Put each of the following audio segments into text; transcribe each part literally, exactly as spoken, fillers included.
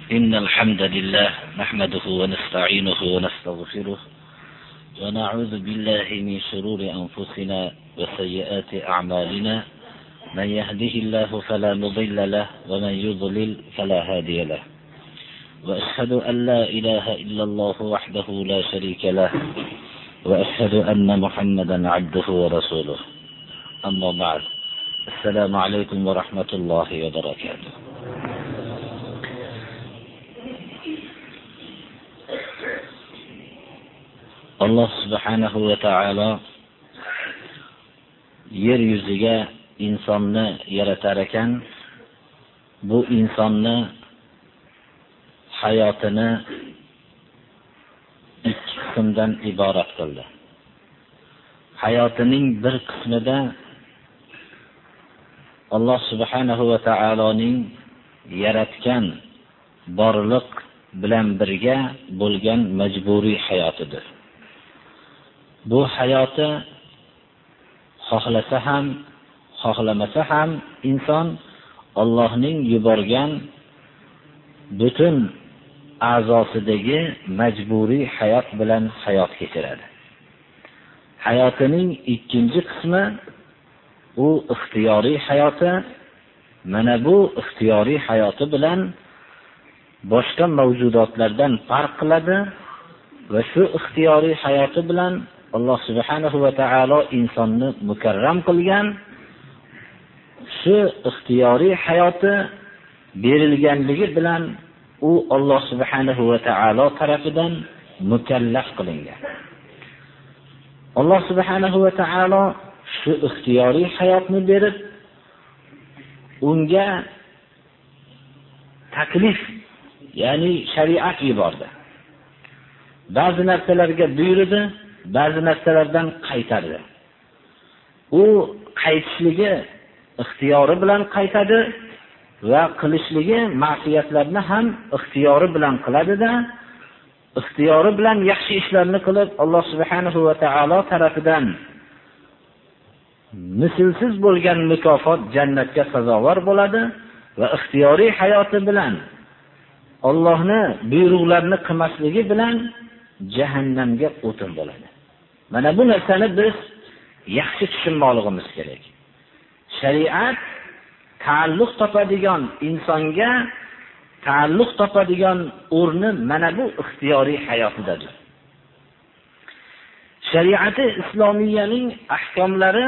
إن الحمد لله نحمده ونستعينه ونستغفره ونعوذ بالله من شرور أنفسنا وسيئات أعمالنا. من يهده الله فلا مضل له ومن يضلل فلا هادي له. وأشهد أن لا إله إلا الله وحده لا شريك له وأشهد أن محمدا عبده ورسوله. أما بعد، السلام عليكم ورحمة الله وبركاته. Allah subhanahu va taolo yer yuziga insonni yaratar ekan, bu insonni hayotini ikki qismdan iborat qildi. Hayotining bir qismida Allah subhanahu va taoloning yaratgan borliq bilan birga bo'lgan majburiy hayotidir. Bu hayoti xohlasa ham, xohlamasa ham inson Allohning yuborgan butun a'zosidagi majburiy hayot bilan hayot kechiradi. Hayotining ikkinchi qismi u ixtiyoriy hayoti. Mana bu ixtiyoriy hayoti bilan boshqa mavjudotlardan farq qiladi va shu ixtiyoriy hayoti bilan Alloh subhanahu va taolo insonni mukarram qilgan. Shu ixtiyoriy hayoti berilganligi bilan u Alloh subhanahu va taolo tarafidan mukallaf qilingan. Alloh subhanahu va taolo shu ixtiyoriy hayotni berib, unga taklif, ya'ni shariat yubordi. Ba'zi narsalarga buyurdi, ba'zi narsalardan qaytardi. U qaytishligi ixtiyori bilan qaytadi va qilishligi ma'siyatlarni ham ixtiyori bilan qiladi-da, ixtiyori bilan yaxshi ishlarni qilib Alloh subhanahu va taolo tarafidan mislsiz bo'lgan mukofot jannatga sazovor bo'ladi va ixtiyoriy hayoti bilan Allohni buyruqlarini qilmasligi bilan jahannamga o'tin bo'ladi. Mana bu narsani biz yaxshi tushunmoqligimiz kerak. Shariat ta'alluq topadigan insonga ta'alluq topadigan o'rni mana bu ixtiyoriy hayotidadir. Shariati islomiyaning ahkomlari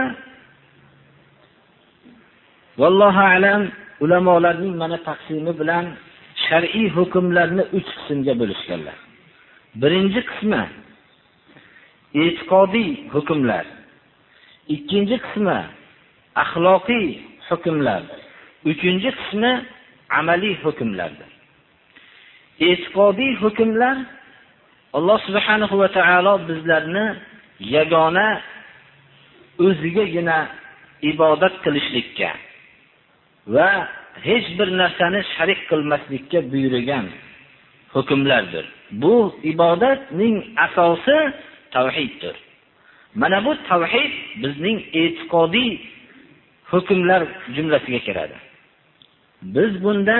vallohu alam ulamolarning mana taqsimi bilan shar'iy hukmlarni uch qismga bo'lishganlar. Birinchi qismi e'tiqodiy hukmlar, ikkinchi qismi axloqiy hukmlar, uchinchi qismi amaliy hukmlardir. E'tiqodiy hukmlar Alloh subhanahu va taolo bizlarni yagona o'zigagina ibodat qilishlikka va hech bir narsani sharik qilmaslikka buyurgan hukmlardir. Bu ibodatning asosi tavhiddir. Mana bu tavhid bizning e'tiqodiy hukmlar jumlasiga kiradi. Biz bunda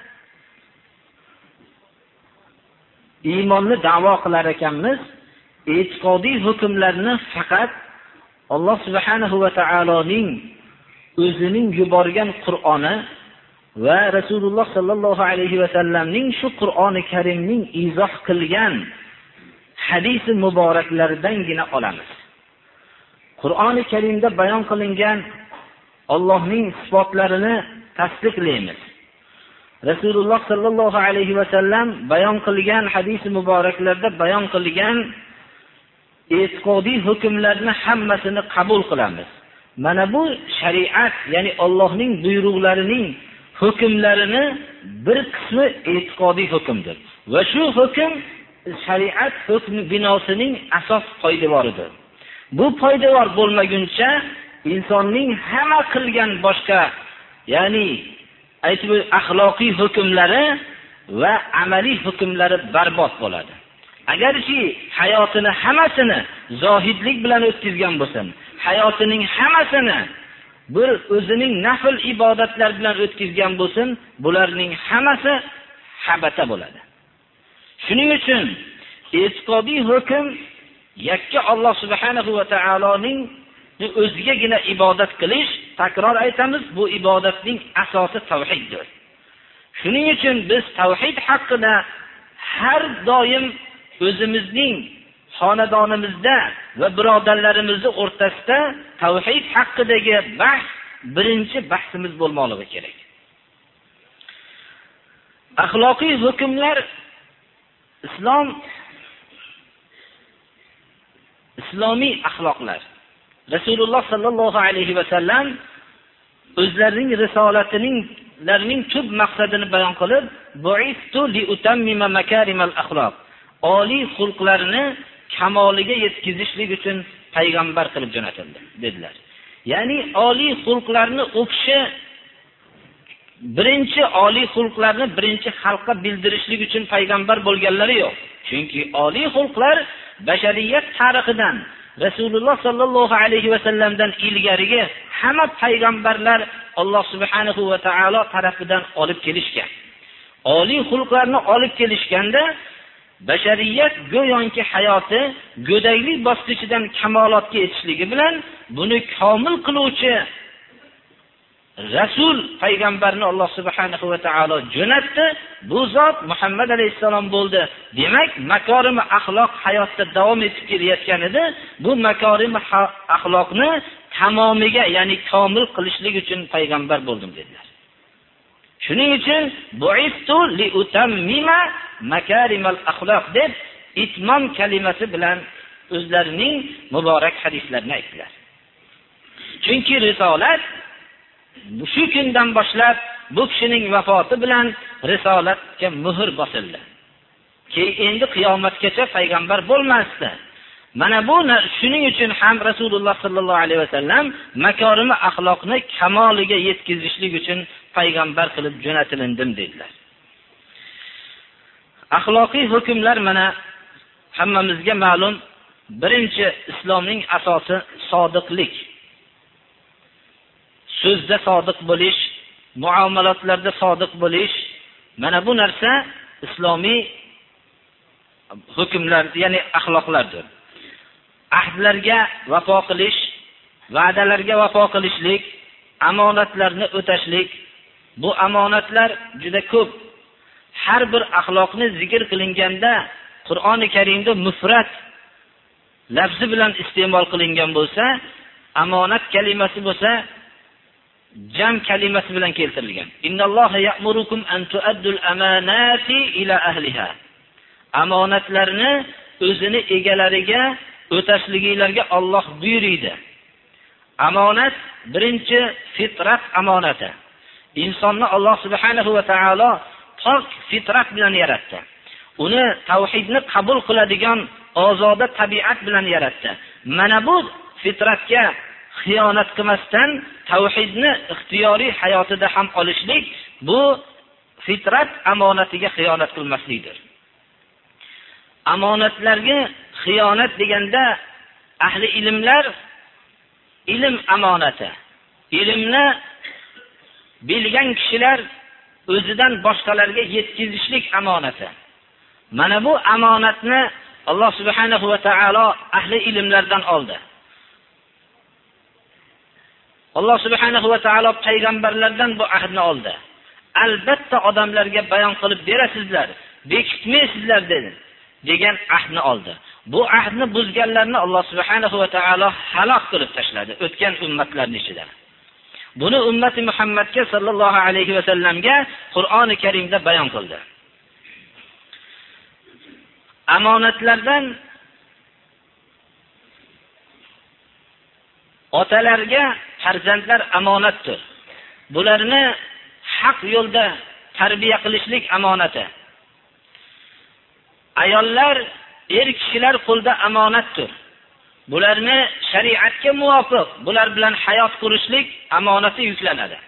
iymonni da'vo qilar ekanmiz. E'tiqodiy hukmlarni faqat Alloh subhanahu va taoloning o'zining yuborgan Qur'oni va Rasululloh sallallohu alayhi va sallamning shu Qur'oni Karimning izoh qilgan hadisi muboraklarigina olamiz. Qur'oni Karimda bayon qilingan Allohning sifatlarini tasdiqlaymiz. Rasululloh sallallohu alayhi va sallam bayon qilgan hadisi muboraklarda bayon qilgan e'tiqodiy hukmlarni hammasini qabul qilamiz. Mana bu shariat, ya'ni Allohning buyruqlarining hukmlarini bir qismi e'tiqodiy hukmdir. Va shu hukm shariat hukmi binosining asos poydevoridir. Bu poydevor bo'lmaguncha insonning hamma qilgan boshqa, ya'ni aytib axloqiy hukmlari va amaliy hukmlari barbod bo'ladi. Agarki hayotini hammasini zohidlik bilan o'tkazgan bo'lsin, hayotining hammasini bir o'zining nafl ibodatlar bilan o'tkazgan bo'lsin, bularning hammasi habata bo'ladi. Shuning uchun e'tiqodiy hukm yakka Alloh subhanahu va taoloning o'zigagina ibodat qilish, takror aytamiz, bu ibodatning asosi tavhiddir. Shuning uchun biz tavhid haqida har doim o'zimizning xonadonimizda va birodarlarimizning o'rtasida tavhid haqidagi bahs birinchi bahsimiz bo'lmoqligi kerak. Axloqiy hukmlar islom islomiy axloqlar. Rasululloh sallallohu alayhi va sallam o'zlarining risolatining larining tub maqsadini bayon qilib, "Bu'istu li utammima makarimal axloq." Oliy xulqlarni kamoliga yetkazishlik uchun payg'ambar qilib jo'natildi dedilar. Ya'ni oliy xulqlarni o'qishi birinchi oliy xulqlarni birinchi xalqqa bildirishlik uchun payg'ambar bo'lganlari yo'q. Chunki oliy xulqlar bashariyat tarixidan Rasululloh sallallohu alayhi va sallamdan ilgarigi hamma payg'ambarlar Alloh subhanahu va taolo tarafidan olib kelishgan. Oliy xulqlarni olib kelishganda bashariyat go'yoki hayoti go'daylik bosqichidan kamolotga yetishligi bilan buni komil qiluvchi Rasul payg'ambarni Alloh subhanahu va taolo jo'natdi. Bu zot Muhammad alayhisalom bo'ldi. Demak, makorim axloq hayotda davom etib kelayotgan edi. Bu makorim axloqni tamomiga, ya'ni komil qilishlik uchun payg'ambar bo'ldim dedilar. Shuning uchun bu'istu li utammima makarimal axloq deb itmom kalimasi bilan o'zlarining muborak hadislarini aytdilar. Chunki risolat shu kundan boshlab bu kishining vafoti bilan risolatga muhr bosildi. Keyin endi qiyomatgacha payg'ambar bo'lmasdi. Mana bu shuning uchun ham Rasululloh sallallohu alayhi vasallam makorimi axloqni kamoliga yetkazishlik uchun payg'ambar qilib jo'natilindim dedilar. Axloqiy hukmlar mana hammamizga ma'lum, birinchi islomning asosi sodiqlik. So'zda sodiq bo'lish, muomalatlarda sodiq bo'lish, mana bu narsa islomiy hukmlar, ya'ni axloqlardir. Ahdlarga vafo qilish, va'dalarga vafo qilishlik, amonatlarni o'tashlik, bu amonatlar juda ko'p. Har bir axloqni zikr qilinganda Qur'oni Karimda mufrat lafzi bilan iste'mol qilingan bo'lsa, amonat kalimasi bo'lsa jam kalimasi bilan keltirilgan. Innalloha ya'murukum an tu'addul amanati ila ahliha. Amonatlarni o'zini egalariga o'tashliginglarga Alloh buyurdi. Amonat birinchi fitrat amonati. Insonni Alloh subhanahu va taolo pok fitrat bilan yaratdi. Uni tavhidni qabul qiladigan ozoda tabiat bilan yaratdi. Mana bu fitratga xiyonat qilmasdan tavhidni ixtiyoriy hayotida ham olishlik, bu fitrat amonatiga xiyonat qilmaslikdir. Amonatlarga xiyonat deganda ahli ilmlar ilm amonati. Ilmni bilgan kishilar o'zidan boshqalarga yetkazishlik amonati. Mana bu amonatni Alloh subhanahu va taolo ahli ilmlardan oldi. Alloh subhanahu va taolo payg'ambarlardan bu ahdni oldi. Albatta odamlarga bayon qilib berasizlar, bekitmaysizlar dedi. degan ahdni oldi. Bu ahdni buzganlarni Alloh subhanahu va taolo halok qilib tashladi o'tgan ummatlarning ichida. Buni ummati Muhammadga sallallohu alayhi va sallamga Qur'oni Karimda bayon qildi. Amonatlardan otalarga farzandlar amonatdir. Bularni haq yo'lda tarbiya qilishlik amonati. Ayollar, er kishilar qo'lda amonatdir. Bularni shariatga muvofiq bular bilan hayot qurishlik amonati yuklanadi.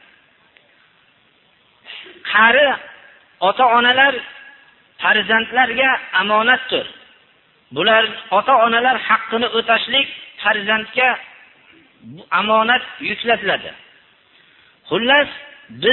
Qari ota-onalar farzandlarga amonatdir. Bular ota-onalar haqqini o'tashlik farzandga amonat yuklatiladi. Xullas, biz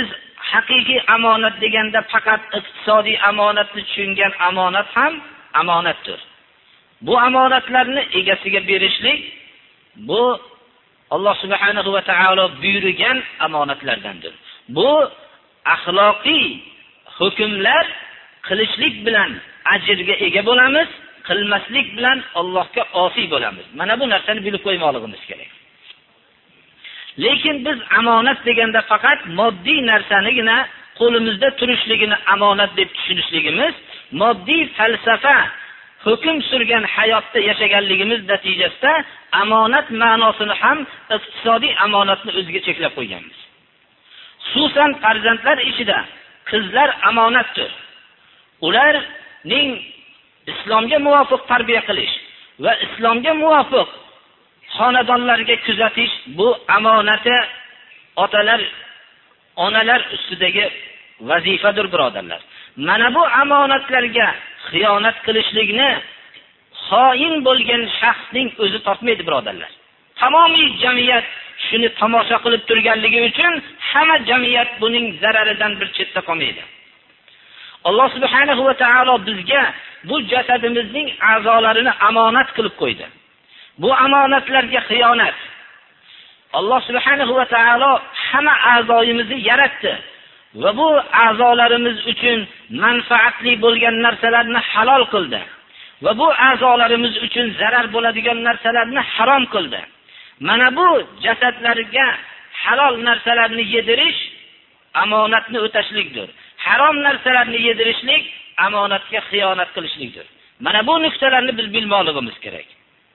haqiqiy amonat deganda faqat iqtisodiy amonatni tushungan amonat ham amonatdir. Bu amonatlarni egasiga berishlik bu Alloh subhanahu va taolo buyurgan amonatlardandir. Bu axloqiy hukmlar qilishlik bilan ajrga ega bo'lamiz, qilmaslik bilan Allohga osiy bo'lamiz. Mana bu narsani bilib qo'ymoqligimiz kerak. Lekin biz amonat deganda faqat moddiy narsanigina qo'limizda turishligini amonat deb tushunishligimiz, moddiy falsafa hukm surgan hayotda yashaganligimiz natijasida amonat ma'nosini ham iqtisodiy amonatni o'ziga cheklab qo'yganmiz. Xususan farzandlar ichida qizlar amonatdir. Ularning islomga muvofiq tarbiya qilish va islomga muvofiq xonadonlarga kuzatish bu amonati otalar, onalar ustidagi vazifadir, birodarlar. Mana bu amonatlarga xiyonat qilishlikni xoin bo'lgan shaxsning o'zi topmaydi, birodarlar. Tamomiy jamiyat shuni tomosha qilib turganligi uchun hamma jamiyat buning zararidan bir chetda qolmaydi. Alloh subhanahu va taolo bizga bu jasadimizning a'zolarini amonat qilib qo'ydi. Bu amonatlarga xiyonat. Alloh subhanahu va taolo hamma a'zoyimizni yaratdi va bu a'zolarimiz uchun manfaatli bo'lgan narsalarni halol qildi va bu a'zolarimiz uchun zarar bo'ladigan narsalarni harom qildi. Mana bu jasadlarga halol narsalarni yedirish amonatni o'tashlikdir. Harom narsalarni yedirishlik amonatga xiyonat qilishlikdir. Mana bu nuqtalarni biz bilmoqligimiz kerak.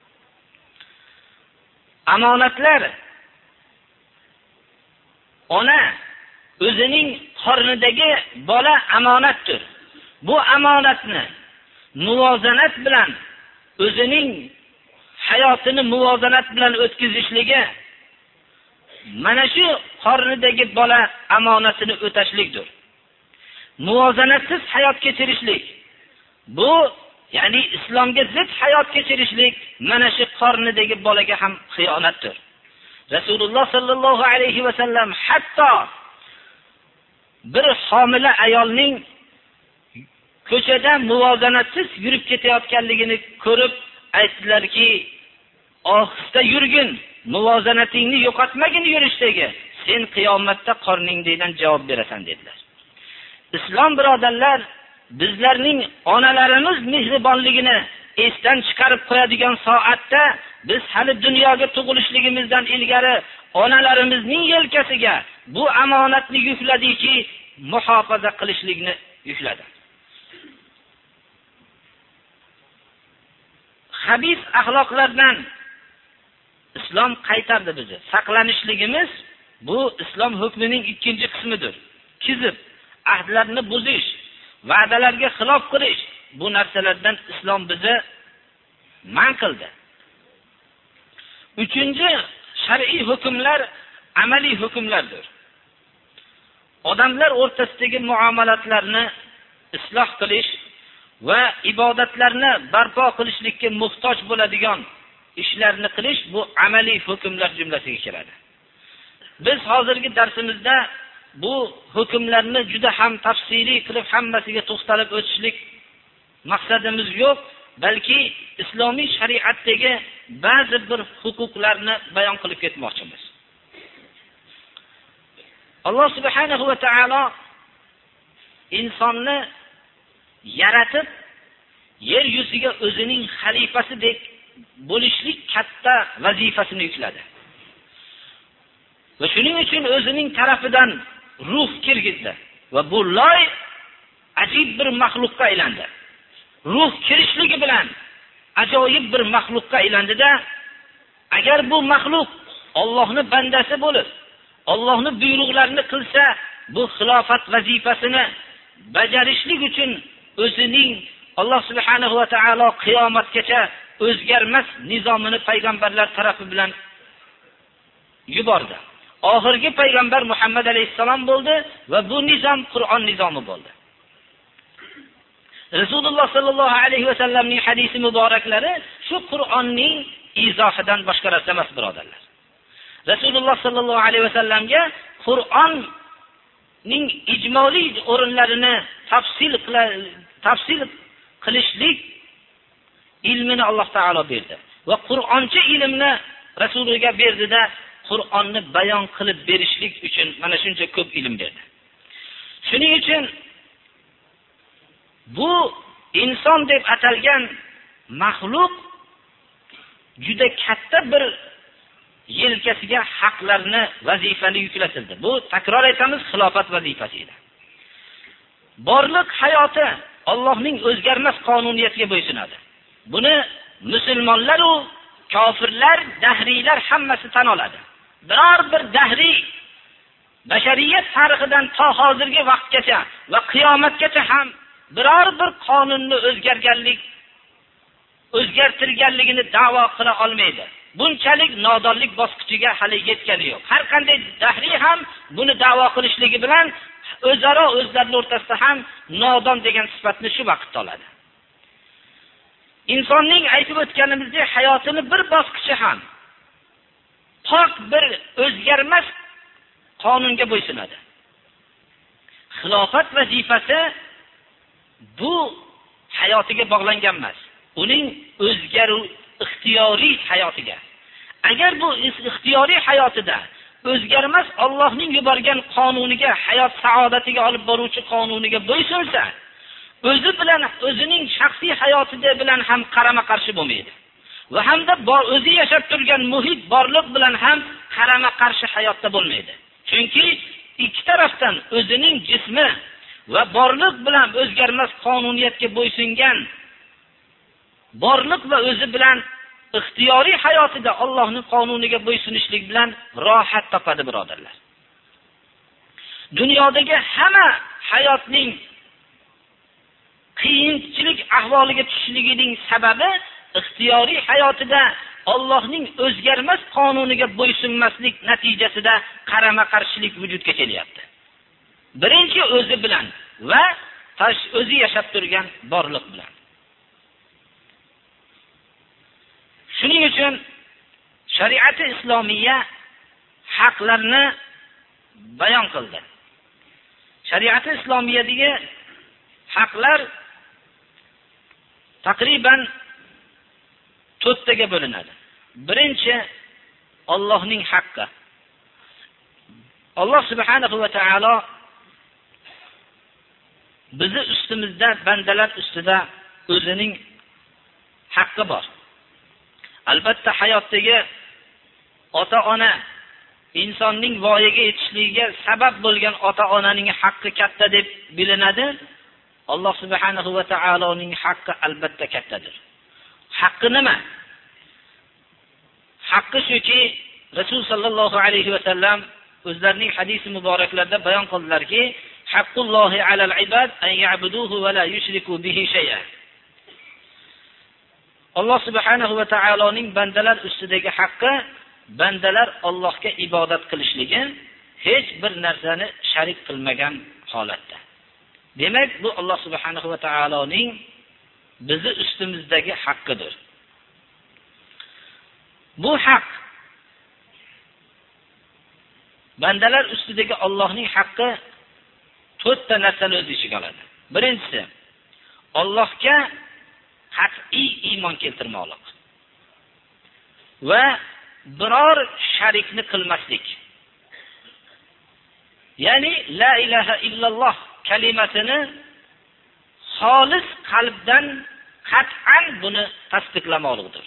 Amonatlar ona o'zining qornidagi bola amonatdir. Bu amonatni muvozanat bilan o'zining hayotini muvozanat bilan o'tkazishligi mana shu qornidagi bola amonatini o'tashlikdir. Muvozanatsiz hayot kechirishlik bu ya'ni islomga zid hayot kechirishlik mana shu qornidagi bolaga ham xiyonatdir. Rasululloh sallallohu alayhi va sallam hatto bir homila ayolning ko'chada muvozanatsiz yurib ketayotganligini ko'rib aytdilarki, ohista yurgin, muvozanatingni yo'qotmagin yurishdagi, sen qiyomatda qorningdan javob berasan dedilar. Islom birodarlar, bizlarning onalarimiz mehribonligini esdan chiqarib qo'yadigan soatda biz hali dunyoga tug'ilishligimizdan ilgari onalarimizning yelkasiga bu amonatni yukladiki, muhofaza qilishlikni yukladi. Habis axloqlardan islom qaytardi bizni. Saqlanishligimiz bu islom hukmining ikkinchi qismidir. Kizib, ahdlarni buzish, va'dalarga xilof qilish, bu narsalardan islom bizni man qildi. Uchinchi shar'iy hukmlar amaliy hukmlardir. Odamlar o'rtasidagi muomalatlarni isloh qilish va ibodatlarni barpo qilishlikka muhtoj bo'ladigan ishlarni qilish bu amaliy hukmlar jumlasiga kiradi. Biz hozirgi darsimizda bu hukmlarni juda ham tafsiliy qilib hammasiga to'xtalib o'tishlik maqsadimiz yo'q, balki islomiy shariatdagi ba'zi bir huquqlarni bayon qilib ketmoqchimiz. Alloh subhanahu va taolo insonni yaratib yer yuziga o'zining xalifasidek bo'lishlik katta vazifasini yukladi. Va shuning uchun o'zining tarafidan ruh kirgizdi va bu loy ajib bir maxluqqa aylandi. Ruh kirishligi bilan ajoyib bir maxluqqa aylandida, agar bu maxluq Allohning bandasi bo'lib, Allohning buyruqlarini qilsa, bu xilofat vazifasini bajarishlik uchun o'zining Alloh subhanahu va taolo qiyomatgacha o'zgarmas nizomini payg'ambarlar tarafi bilan yubordi. Oxirgi payg'ambar Muhammad alayhisalom bo'ldi va bu nizom Qur'on nizomi bo'ldi. Rasululloh sallallohu alayhi va sallamning hadisi muboraklari shu Qur'onning izohidan boshqa narsa emas, birodarlar. Rasululloh sallallohu alayhi va sallamga Qur'on ning ijmoliy o'rinlarini tafsil tafsil qilishlik ilmini Alloh taolo berdi va Qur'oncha ilmni Rasuliga berdida Qur'onni bayon qilib berishlik uchun mana shuncha ko'p ilm berdi. Shuning uchun bu inson deb atalgan maxluq juda katta bir yelkasiga haqlarni, vazifani yuklatildi. Bu takror aytamiz, xilofat vazifasi edi. Borliq hayoti Allohning o'zgarmas qonuniyatiga bo'ysunadi. Buni musulmonlar va kofirlar, dahriylar hammasi tan oladi. Biror bir dahriy bashariyat tarixidan to hozirgi vaqtgacha va qiyomatgacha ham biror bir qonunni o'zgarganlik, o'zgartirganligini da'vo qila olmaydi. Bunchalik nodonlik bosqichiga hali yetgani yo'q. Har qanday dahriy ham buni da'vo qilishligi bilan o'zaro o'zlarining o'rtasida ham nodon degan sifatni shu vaqtda oladi. Insonning aytib o'tganimizdek hayotini bir bosqichi ham pok bir o'zgarmas qonunga bo'ysunadi. Xilofat vazifasi bu hayotiga bog'langan emas. Uning o'zgaruv ixtiyoriy hayotiga. Agar bu ixtiyoriy hayotida o'zgarmas Allohning yuborgan qonuniga, hayot saodatiga olib boruvchi qonuniga bo'ysunsa, o'zi bilan o'zining shaxsiy hayotida bilan ham qarama-qarshi bo'lmaydi. Va hamda o'zi yashab turgan muhit borliq bilan ham qarama-qarshi hayotda bo'lmaydi. Chunki ikki tarafdan o'zining jismi va borliq bilan o'zgarmas qonuniyatga bo'ysungan borliq va o'zi bilan ixtiyoriy hayotida Allohning qonuniga bo'ysunishlik bilan rohat topadi, birodarlar. Dunyodagi hamma hayotning qiyinchilik ahvoliga tushishligining sababi ixtiyoriy hayotida Allohning o'zgarmas qonuniga bo'ysunmaslik natijasida qarama-qarshilik vujudga kelyapti. Birinchi o'zi bilan va tash o'zi yashab turgan borliq bilan. Shuning uchun shariati islomiya haqlarni bayon qildi. Shariati islomiyadagi haqlar taqriban to'rttaga bo'linadi. Birinchi Allohning haqqi. Alloh subhanahu va taolo bizi ustimizda, bandalar ustida o'zining haqqi bor. Albatta hayotdagi ota-ona, insonning voyaga yetishligiga sabab bo'lgan ota-onaning haqqi katta deb bilinadi. Alloh subhanahu va taoloning haqqi albatta kattadir. Haqqi nima? Haqqi shuki, Rasul sallallohu alayhi va sallam o'zlarining hadis muboraklarida bayon qildilarki, haqqullohi alal ibad an ya'buduhu va la yushriku bihi shay'an. Alloh subhanahu va taoloning bandalar ustidagi haqqi, bandalar Allohga ibodat qilishligi, hech bir narsani sharik qilmagan holatda. Demak, bu Alloh subhanahu va taoloning bizi ustimizdagi haqqidir. Bu haq bandalar ustidagi Allohning haqqi to'rtta narsani o'z ichiga oladi. Birinchisi, Allohga qat'iy iymon keltirmoqlik va biror sharikni qilmaslik. Ya'ni la ilaha illalloh kalimasini xolis qalbdan qat'an buni tasdiqlamoqlikdir.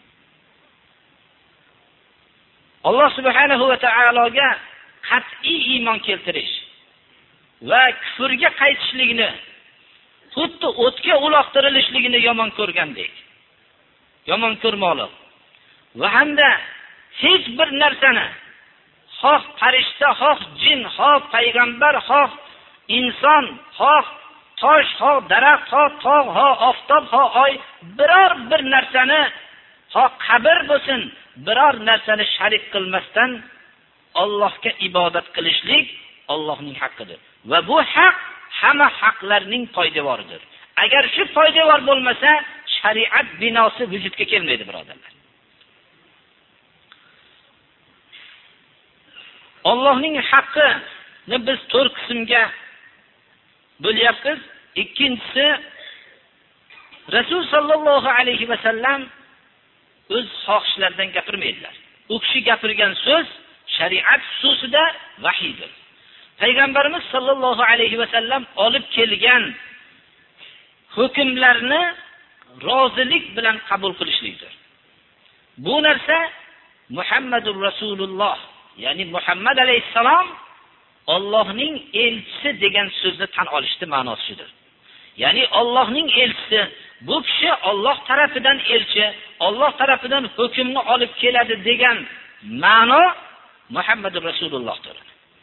Alloh subhanahu va taologa qat'iy iymon keltirish va kufrga qaytishlikni, xuddi o'tga uloqtirilishligini yomon ko'rgandek, yomon ko'rmoqlik va hamda hech bir narsani, xoh farishta, xoh jin, xoh payg'ambar, xoh inson, xoh tosh, xoh daraxt, xoh tog', xoh oftob, xoh oy, biror bir narsani, xoh qabr bo'lsin, biror narsani sharik qilmasdan Allohga ibodat qilishlik Allohning haqqidir. Va bu haq hamma haqlarning poydevoridir. Agar shu poydevor bo'lmasa, shariat binosi vujudga kelmaydi, birodarlar. Allohning haqqi biz to'rt qismga bo'lyapmiz. Ikkinchisi, Rasul sallallohu alayhi va sallam o'z xohishlaridan gapirmaydilar. U kishi gapirgan so'z shariat xususida vahiydir. Payg'ambarimiz sallallohu alayhi va sallam olib kelgan hukmlarni rozilik bilan qabul qilishlikdir. Bu narsa Muhammadur Rasululloh, ya'ni Muhammad alayhisalom Allohning elchisi degan so'zni tan olishdi ma'nosidir. Ya'ni Allohning elchisi, bu kishi Alloh tarafidan elchi, Alloh tarafidan hukmni olib keladi degan ma'no Muhammadur Rasulullohdir.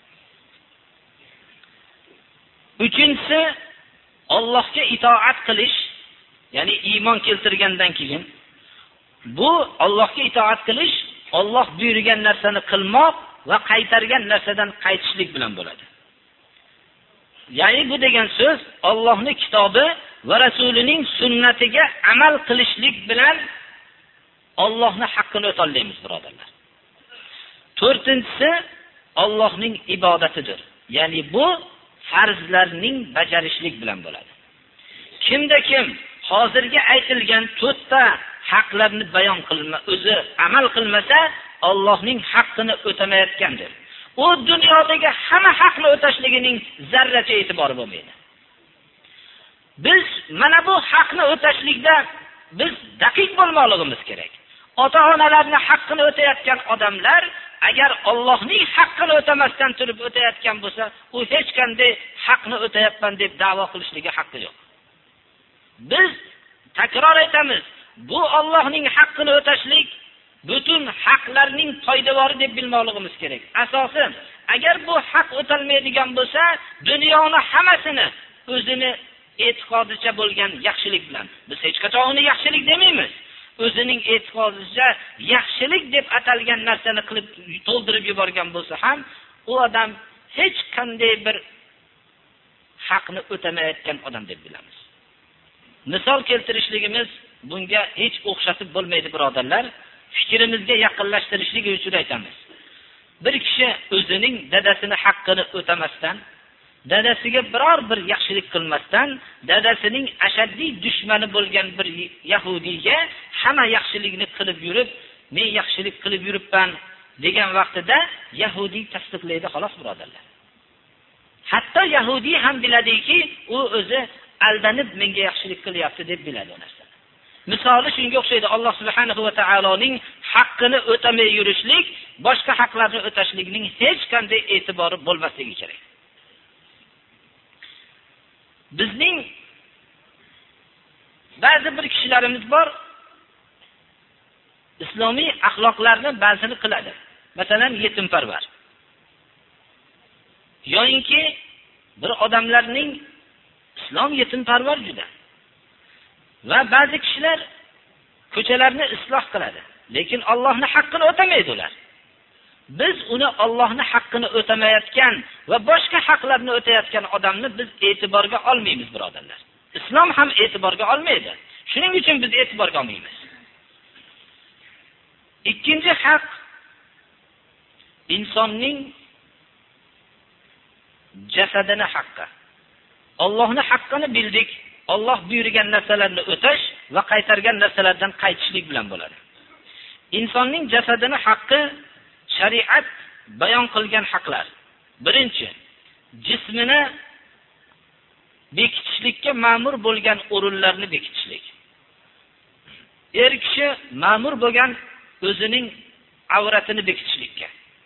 Uchinchisi, Allohga itoat qilish, ya'ni iymon keltirgandan keyin bu Allohga itoat qilish, Alloh buyurgan narsani qilmoq va qaytargan narsadan qaytishlik bilan bo'ladi. Ya'ni bu degan so'z Allohning kitobi va rasulining sunnatiga amal qilishlik bilan Allohning haqqini o'tolmaymiz, birodarlar. To'rtinchisi, Allohning ibodatidir. Ya'ni bu farzlarning bajarishlik bilan bo'ladi. Kimda kim hozirgi aytilgan to'rtta haqlarni bayon qilma, o'zi amal qilmasa, Allohning haqqini o'tamayotgandir. U dunyodagi hamma haqni o'tashligining zarracha e'tibori bo'lmaydi. Biz mana bu haqni o'tashlikda biz daqiq bo'lmoqligimiz kerak. Ota-onalarning haqqini o'tayotgan odamlar agar Allohning haqqini o'tamasdan turib o'tayotgan bo'lsa, u hech qanday haqni o'tayapman deb da'vo qilishligi haqqi yo'q. Biz takror aytamiz, bu Allohning haqqini o'tashlik butun haqlarning poydevori deb bilmoqligimiz kerak. Asosi, agar bu haq o'talmaydigan bo'lsa, dunyoni hammasini o'zini e'tiqodicha bo'lgan yaxshilik bilan, biz hech qachon uni yaxshilik demaymiz. O'zining e'tiqodicha yaxshilik deb atalgan narsani qilib to'ldirib yuborgan bo'lsa ham, u odam hech qanday bir haqni o'tamayotgan odam deb bilamiz. Misol keltirishligimiz bunga hech o'xshatib bo'lmaydi, birodarlar. Fikrimizga yaqinlashtirishlik uchun aytamiz. Bir kishi o'zining dadasini haqqini o'tamasdan, dadasiga biror bir yaxshilik qilmasdan, dadasining ashaddiy dushmani bo'lgan bir yahudiyga hamma yaxshilikni qilib yurib, men yaxshilik qilib yuribman degan vaqtida yahudiy tasdiqlaydi, xolos, birodarlar. Hatto yahudiy ham biladiki, u o'zi aldanib menga yaxshilik qilyapti deb biladi narsa. Misoli shunga o'xshaydi. Alloh subhanahu va taoloning haqqini o'tamay yurishlik, boshqa haqlarni o'tashlikning hech qanday e'tibori bo'lmasligi kerak. Bizning ba'zi bir kishilarimiz bor, islomiy axloqlarni ba'zini qiladi. Masalan, yetimparvar. Yo'inki bir odamlarning islom yetimparvar juda. Va ba'zi kishilar ko'chalarni isloh qiladi, lekin Allohning haqqini o'tamaydi ular. Biz uni Allohning haqqini o'tamayotgan va boshqa haqlarni o'tayotgan odamni biz e'tiborga olmaymiz, birodarlar. Islom ham e'tiborga olmaydi. Shuning uchun biz e'tiborga olmaymiz. Ikkinchi haq insonning jasadini haqqi. Allohning haqqini bildik. Alloh buyurgan narsalarni o'tash va qaytargan narsalardan qaytishlik bilan bo'ladi. Insonning jasadini haqqi shariat bayon qilgan haqlar. Birinchi, jismini bekitishlikka ma'mur bo'lgan o'rinlarni bekitishlik. Er kishi ma'mur bo'lgan o'zining avratini bekitishlikka.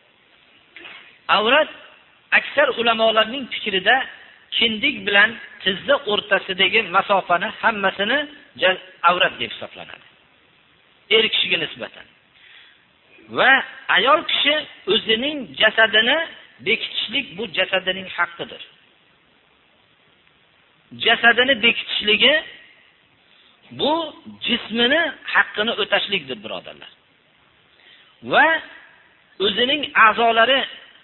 Avrat aksar ulamolarning fikrida kindik bilan tizza o'rtasidagi masofani hammasini avrat deb hisoblanadi. Er kishiga nisbatan. Va ayol kishi o'zining jasadini bekitishlik bu jasadining haqqidir. Jasadini bekitishligi bu jismini haqqini o'tashlikdir, birodarlar. Va o'zining a'zolari,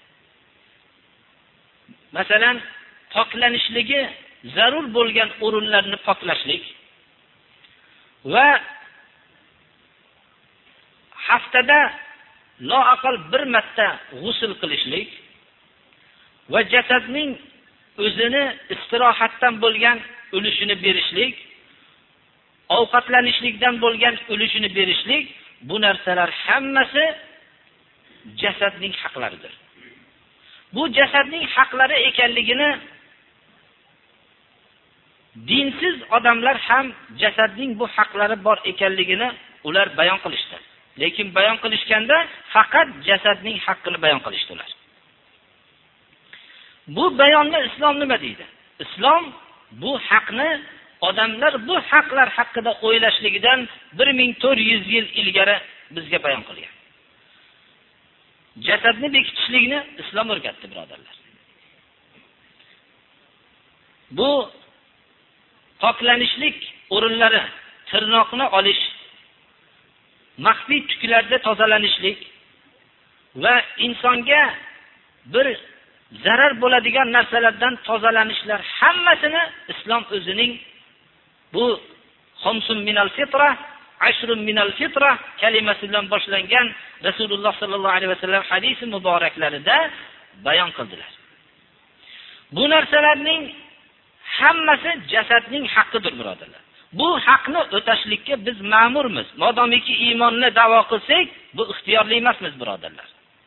masalan, poklanishligi zarur bo'lgan o'rinlarni poklashlik va haftada loaqal bir marta g'usl qilishlik va jasadning o'zini istirohatdan bo'lgan ulushini berishlik, ovqatlanishlikdan bo'lgan ulushini berishlik, bu narsalar hammasi jasadning haqlaridir. Bu jasadning haqlari ekanligini dinsiz odamlar ham jasadning bu haqlari bor ekanligini ular bayon qilishdi. Lekin bayon qilishganda faqat jasadning haqqini bayon qilishdilar. Bu bayonni islom nima deydi? Islom bu haqni odamlar bu haqlar haqida o'ylashligidan bir ming to'rt yuz yil ilgari bizga bayon qilgan. Jasadni bekitishlikni islom o'rgatdi, birodarlar. Bu poklanishlik o'rinlari, tirnoqni olish, maxfiy tuklarda tozalanishlik va insonga bir zarar bo'ladigan narsalardan tozalanishlar hammasini islom o'zining bu xomsun minal fitra, ashrun minal fitra kalimasi bilan boshlangan Rasululloh sallallohu alayhi vasallam hadisi muboraklarida bayon qildilar. Bu narsalarning hammasi jasadning haqqidir, birodarlar. Bu haqni o'tashlikka biz ma'murmiz. Modomiki iymonni da'vo qilsak, bu ixtiyorli emasmiz, birodarlar.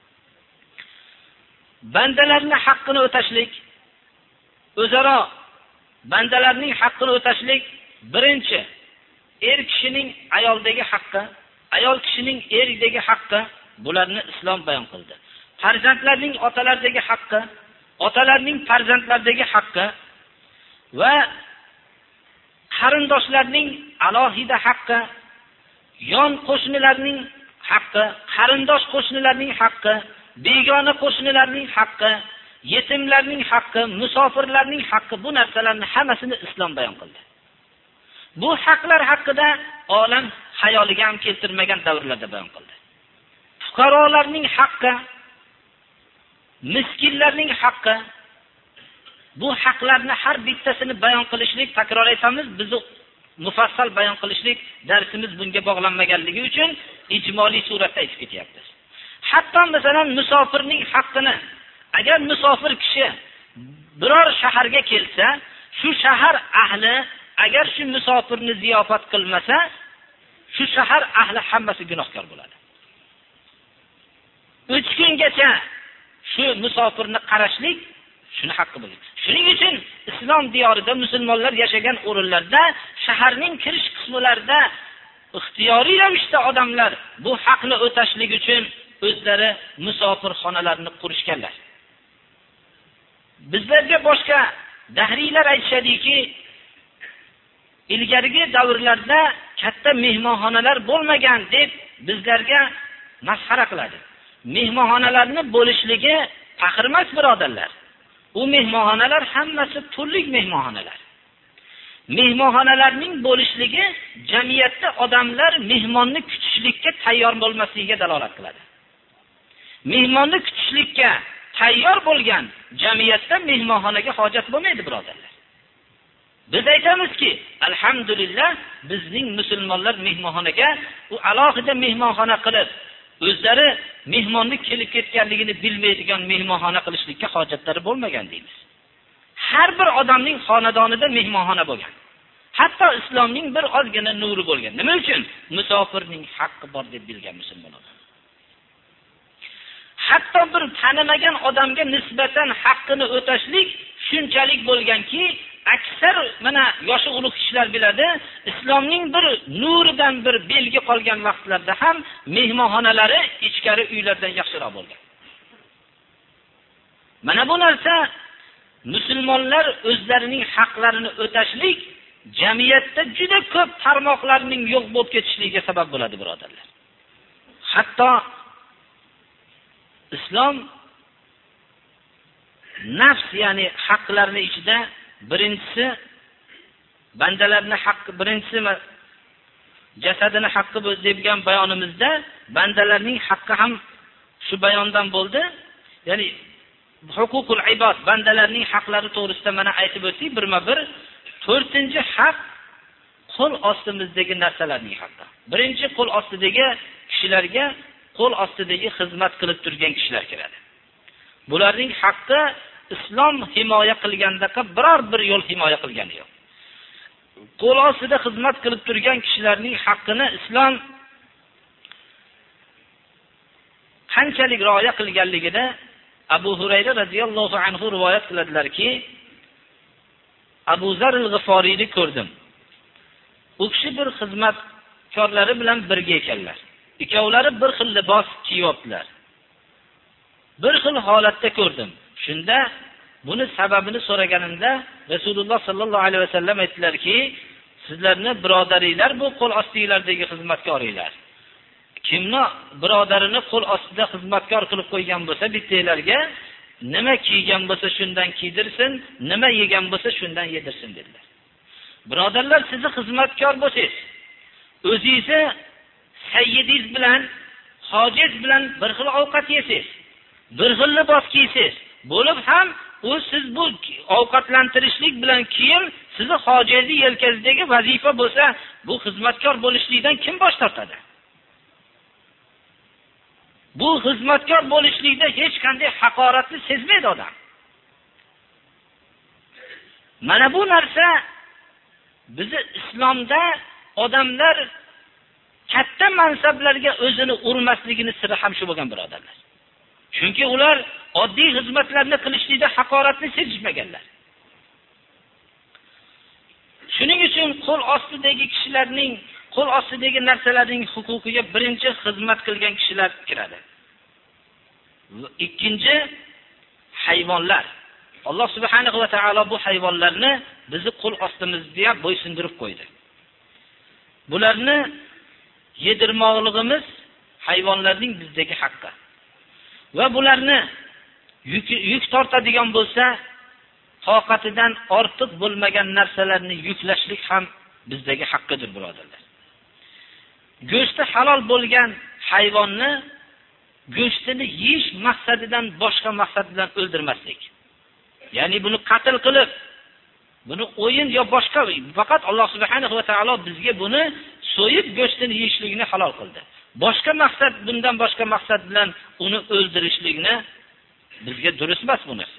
Bandalarning haqqini o'tashlik, o'zaro bandalarning haqqini o'tashlik birinchi er kishining ayoldagi haqqi, ayol kishining erdagi haqqi, bularni islom bayon qildi. Farzandlarning otalardagi haqqi, otalarning farzandlardagi haqqi va qarindoshlarning alohida haqqi, yon qo'shnilarning haqqi, qarindosh qo'shnilarning haqqi, begona qo'shnilarning haqqi, yetimlarning haqqi, musofirlarning haqqi, bu narsalarning hammasini islom bayon qildi. Bu haqlar haqida olam xayoliga ham keltirmagan davrlarda bayon qildi. Fuqarolarning haqqi, miskinlarning haqqi, bu haqlarni har bittasini bayon qilishlik, takror aytamiz, bizni mufassal bayon qilishlik darsimiz bunga bog'lanmaganligi uchun ijmoliy suratda aytib ketyapmiz. Hatto masalan musofirning haqqini, agar musofir kishi biror shaharga kelsa, shu shahar ahli agar shu musofirni ziyofat qilmasa, shu shahar ahli hammasi gunohkor bo'ladi. uch kungacha shu musofirni qarashlik shuni haqqi bo'ladi. Shuning uchun islom diyorida musulmonlar yashagan o'rinlarda, shaharning kirish qismlarida ixtiyoriy ravishda odamlar bu haqni o'tashlik uchun o'zlari musofirxonalarni qurishganlar. Bizlarga boshqa dahriylar aytishadiki, ilgarigi davrlarda katta mehmonxonalar bo'lmagan deb bizlarga masxara qiladi. Mehmonxonalarni bo'lishligi faxr emas, birodarlar. U mehmonxonalar hammasi turlik mehmonxonalar. Mehmonxonalarning bo'lishligi jamiyatda odamlar mehmonni kutishlikka tayyor bo'lmasligiga dalolat qiladi. Mehmonni kutishlikka tayyor bo'lgan jamiyatda mehmonxonaga hojat bo'lmaydi, birodarlar. Biz aytamizki, alhamdulillah, bizning musulmonlar mehmonxonaga u alohida mehmonxona qilib, o'zlari mehmonni kelib ketganligini bilmaydigan mehmonxona qilishlikka hojatlari bo'lmagan deymiz. Har bir odamning xonadonida mehmonxona bo'lgan. Hatto islomning bir ozgina nuri bo'lgan. Nima uchun? Musofirning haqqi bor deb bilgan musulmonlar. Hatto bir tanimagan odamga nisbatan haqqini o'tashlik shunchalik bo'lganki, aksar mana yoshi ulug' kishilar biladi, islomning bir nuridan bir belgi qolgan vaqtlarda ham mehmonxonalari ichkari uylardan yaxshiroq bo'lgan. Mana bu narsa musulmonlar o'zlarining haqlarini o'tashlik jamiyatda juda ko'p tarmoqlarning yo'q bo'lib ketishligiga sabab bo'ladi, birodarlar. Hatto islom nafs, ya'ni haqlarni ichida birinchisi bandalarning haqqi, birinchisi jasadini haqqi degan bayonimizda bandalarning haqqi ham shu bayondan bo'ldi. Ya'ni huququl ibod, bandalarning haqlari to'g'risida mana aytib o'tdik birma-bir. to'rtinchi haq qo'l ostimizdagi narsalarning haqqi. Birinchi qo'l ostidagi kishilarga qo'l ostidagi xizmat qilib turgan kishilar kiradi. Bularning haqqi islom himoya qilgandaqa biror bir yo'l himoya qilgani yo'q. Qo'l ostida xizmat qilib turgan kishilarning haqqini islom qanchalik rioya qilganligida Abu Hurayra radhiyallohu anhu rivoyat qiladilarki, Abu Zar al-G'iforiyni ko'rdim. U kishi bir xizmatkorlari bilan birga ekanlar. Ikkovlari bir xil libos kiyibdilar. Bir xil holatda ko'rdim. Shunda buni sababini so'raganimda Rasululloh sallallohu alayhi vasallam aytdilarki, sizlarni birodaringlar bu qo'l ostinglardagi xizmatkoringlar. Kimni birodarini qo'l ostida xizmatkor qilib qo'ygan bo'lsa, bittalarga nima kiygan bo'lsa shundan kiydirsin, nima yegan bo'lsa shundan yedirsin dedilar. Birodarlar, sizni xizmatkor bo'lsangiz, o'zingizni sayyidingiz bilan, hojiz bilan bir xil ovqat yeysiz, bir xil libos kiysiz, bo'lib ham u siz bu ovqatlantirishlik bilan kiyim sizni hojizni yelkangizdagi vazifa bo'lsa, bu xizmatkor bo'lishlikdan kim bosh tortadi? Bu xizmatkor bo'lishlikda hech qanday haqoratni sezmaydi odam. Mana bu narsa bizi islomda odamlar katta mansablarga o'zini urmasligini siri ham shu bo'lgan birodarlar. Chunki ular oddiy xizmatlarni qilishlikda haqoratni sezishmaganlar. Shuning uchun qo'l ostidagi kishilarning, qo'l ostidagi narsalarning huquqiga birinchi xizmat qilgan kishilar kiradi. Ikkinchi hayvonlar. Alloh subhanahu va taolo bu hayvonlarni bizni qo'l ostimizga bo'ysundirib qo'ydi. Bularni yedirmoqligimiz hayvonlarning bizdagi haqqi. Va bularni yuk, yuk tortadigan bo'lsa, toqatidan ortiq bo'lmagan narsalarni yuklashlik ham bizdagi haqqidir, birodarlar. Go'shti halol bo'lgan hayvonni go'shtini yeyish maqsadidan boshqa maqsad bilan o'ldirmaslik. Ya'ni buni qatl qilib, buni o'yin yo boshqa, faqat Alloh subhanahu va taolo bizga buni so'yib go'shtini yeyishlikni halol qildi. Boshqa maqsad, bundan boshqa maqsad bilan uni o'ldirishlikni bizga durust emas bu narsa.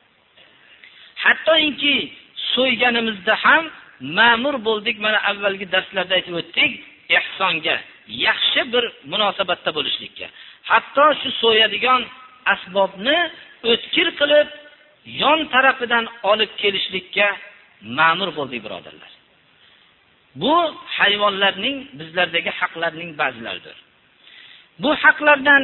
Hattoki so'yganimizda ham ma'mur bo'ldik, mana avvalgi darslarda aytib o'tdik, ihsonga, yaxshi bir munosabatda bo'lishlikka. Hatto shu so'yadigan asbobni o'tkir qilib, yon tarafidan olib kelishlikka ma'mur bo'ldik, birodarlar. Bu hayvonlarning bizlardagi haqlarning ba'zilaridir. Bu haqlardan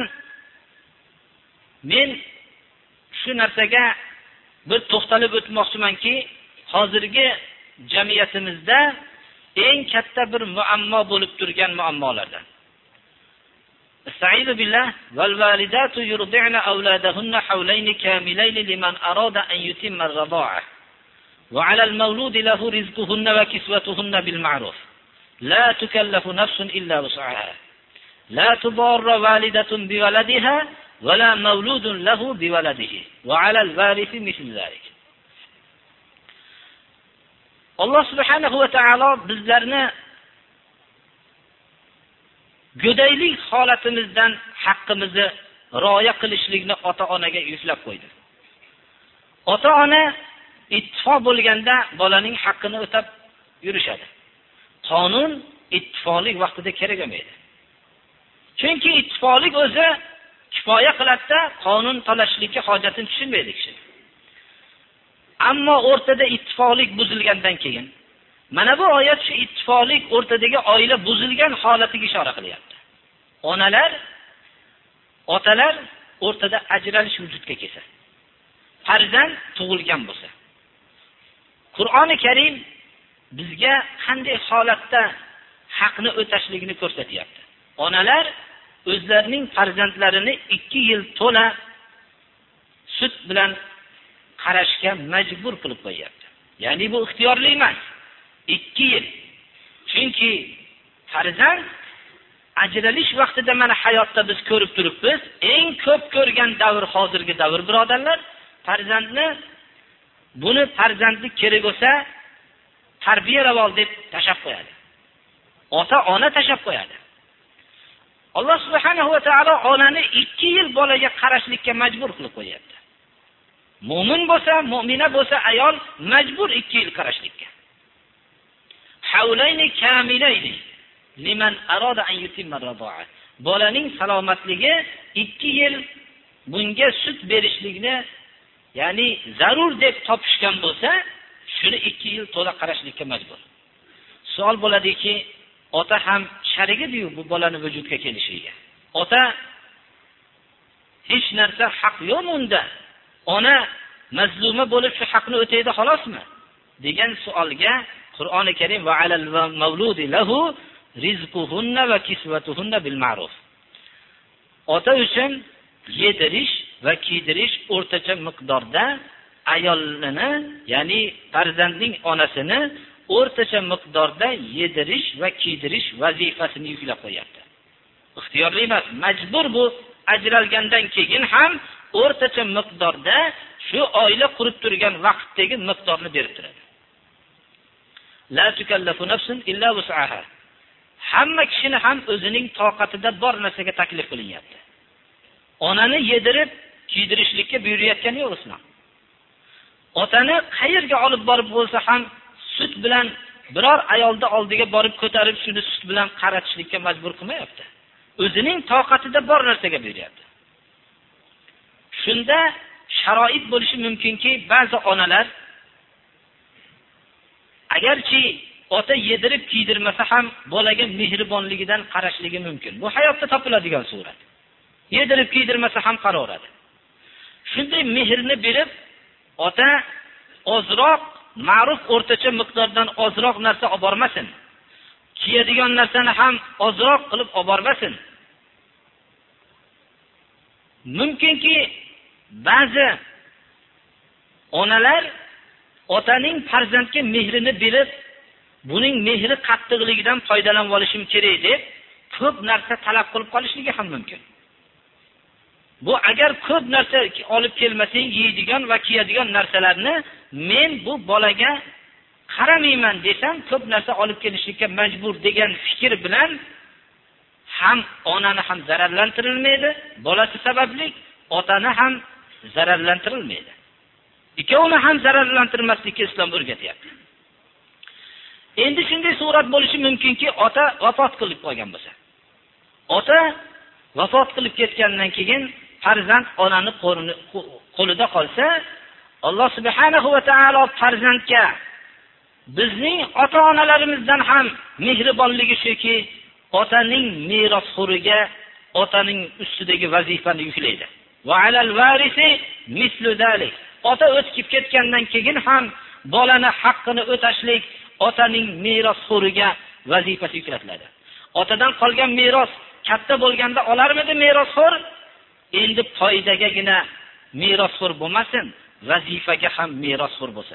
men shu narsaga bir to'xtalib o'tmoqchimanki, hozirgi jamiyatimizda eng katta bir muammo bo'lib turgan muammolardan. Estaizu billah val validatu yurdi'na awladahunna hawlayn kamilayn liman arada an yutimma ar-rida'a wa 'ala al-mawludi lahu rizquhunna wa kiswatuhunna bil ma'ruf la tukallafu nafsun illa wus'aha la tudarra walidatun bi waladiha wa la mawludun lahu bi waladihi wa 'ala al-warithi mithlu dhalik. Alloh subhanahu va taolo bizlarni go'daylik holatimizdan haqqimizni rioya qilishlikni ota-onaga yuklab qo'ydi. Ota-ona ittifoq bo'lganda bolaning haqqini o'tab yurishadi. Qonun ittifoqlik vaqtida kerak emaydi. Chunki ittifoqlik o'zi kifoya qiladi, qonun talashlikka hojatini tushunmaydi kishi. Ammo o'rtada ittifoqlik buzilgandan keyin, mana bu oyat shu ittifoqlik o'rtadagi oila buzilgan holatiga ishora qilyapti. Onalar, otalar o'rtada ajralish vujudga kelsa, farzand tug'ilgan bo'lsa, Qur'oni Karim bizga qanday holatda haqni o'tashligini ko'rsatyapti. Onalar o'zlarining farzandlarini ikki yil to'la sut bilan qarashga majbur qilib qo'yapti. Ya'ni bu ixtiyorli emas. ikki yil. Chunki farzand ajralish vaqtida mana hayotda biz ko'rib turibmiz, eng ko'p ko'rgan davr hozirgi davr, birodarlar. Farzandni buni farzandlik kerak bo'lsa, tarbiyalab ol deb tashab qo'yadi. Ota-ona tashab qo'yadi. Alloh subhanahu va taolo onani ikki yil bolaga qarashlikka majbur qilib qo'yapti. Mo'min bo'lsa, mu'mina bo'lsa ayol majbur ikki yil qarashlikka. Havlayni kamilayni liman arada an yutimma ar-rida'a. Bolaning salomatligi ikki yil bunga sut berishlikni, ya'ni zarur deb topishgan bo'lsa, shuni ikki yil to'la qarashlikka majbur. Savol bo'ladiki, ota ham sharigidiyu bu bolani vujudga kelishiga. Ota hech narsa haq yo'qmi unda? Ona mazluma bo'lib shu haqni o'taydi xolosmi? degan savolga Qur'oni Karim va alal mavludi lahu rizquhunna va kisvatuhunna bil ma'ruf. Ota uchun yedirish va kiydirish o'rtacha miqdorda ayolini, ya'ni farzandning onasini o'rtacha miqdorda yedirish va kiydirish vazifasini yuklab qo'yapti. Ixtiyorli emas, majbur bu. Ajralgandan keyin ham o'rtacha miqdorda shu oila qurib turgan vaqtdagi miqdorni berib turadi. La tukallafu nafsun illa wus'aha. Hamma kishini ham o'zining toqatida bor narsaga taklif qilinyapti. Onani yedirib, kiydirishlikka buyurayotgani yo'q islom. Otani qayerga olib borib bo'lsa ham sut bilan biror ayolda oldiga borib ko'tarib shuni sut bilan qaratishlikka majbur qilmayapti. O'zining toqatida bor narsaga beryapti. Shunda sharoit bo'lishi mumkinki, ba'zi onalar agarchi ota yedirib kiydirmasa ham bolaga mehribonligidan qarashligi mumkin. Bu hayotda topiladigan surat. Yedirib kiydirmasa ham qaraveradi. Shunday mehrni berib, ota ozroq, ma'ruf o'rtacha miqdordan ozroq narsa olib bormasin. Kiyadigan narsani ham ozroq qilib olib bormasin. Mumkinki ba'zi onalar otaning farzandga mehrini berib, buning mehri qattiqligidan foydalanib olishim kerak deb ko'p narsa talab qilib qolishligi ham mumkin. Bu agar ko'p narsa olib kelmasang, yeydigan va kiyadigan narsalarni men bu bolaga qaramayman desam, ko'p narsa olib kelishlikka majbur degan fikr bilan ham onani ham zararlantirilmaydi, bolasi sababli otani ham zararlantirilmaydi. Ikkovini ham zararlantirmaslikka islom o'rgatyapti. Endi shunday surat bo'lishi mumkinki, ota vafot qilib qolgan bo'lsa. Ota vafot qilib ketgandan keyin farzand onani qo'lida qolsa, Alloh subhanahu va taolo farzandga bizning ota-onalarimizdan ham mehribonligi shuki, otaning merosxo'riga otaning ustidagi vazifani yuklaydi. Va alal varisi mislu zalik. Ota o'tib ketgandan keyin ham bolani haqqini o'tashlik otaning merosxo'riga vazifasi yuklatiladi. Otadan qolgan meros katta bo'lganda olarmidi merosxo'r? Endi foydagagina merosxo'r bo'lmasin, vazifaga ham merosxo'r bo'lsin.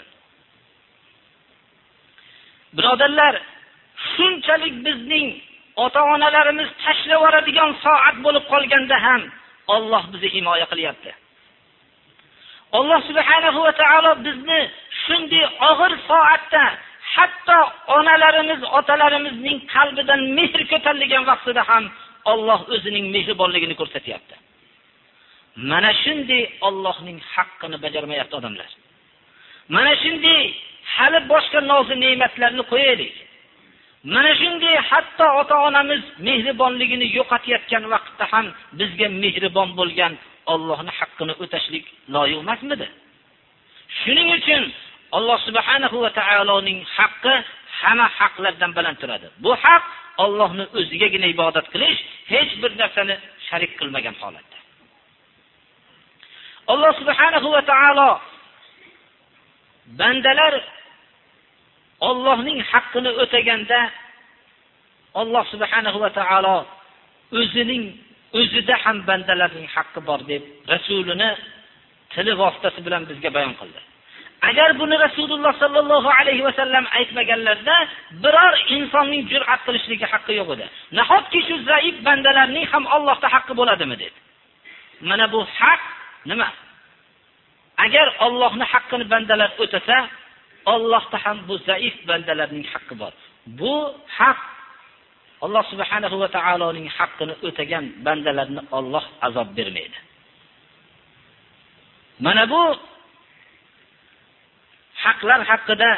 Birodarlar, shunchalik bizning ota-onalarimiz tashlab yuboradigan soat bo'lib qolganda ham Alloh bizni himoya qilyapti. Alloh subhanahu va taolo bizni shunday og'ir soatda, hatto onalarimiz, otalarimizning qalbidan mehr ko'tarilgan vaqtida ham Alloh o'zining mehribonligini ko'rsatyapti. Mana shunday Allohning haqqini bajarmayapti odamlar. Mana shunday hali boshqa noz ne'matlarni qo'yaylik. Mana shunday hatto ota-onamiz mehribonligini yo'qotayotgan vaqtda ham bizga mehribon bo'lgan Allohning haqqini o'tashlik loyiq emasmidi? Shuning uchun Alloh subhanahu va taoloning haqqi hamma haqlardan baland turadi. Bu haq Allohning o'zigagina ibodat qilish, hech bir narsani sharik qilmagan holatda. Alloh subhanahu va taolo bandalar Allohning haqqini o'taganda Alloh subhanahu va taolo o'zining o'zida ham bandalarning haqqi bor deb rasulini tili vositasi bilan bizga bayon qildi. Agar buni Rasululloh sallallohu alayhi va sallam aytmaganlarda biror insonning jur'at qilishligi haqqi yo'q edi. Nahotki shu zaif bandalarning ham Allohda haqqi bo'ladimi deb. Mana bu haq nima? Agar Allohning haqqini bandalar o'tasa, Allohda ham bu zaif bandalarning haqqi bor. Bu haq Alloh subhanahu va taoloning haqqini o'tagan bandalarni Alloh azob bermaydi. Mana bu haqlar haqida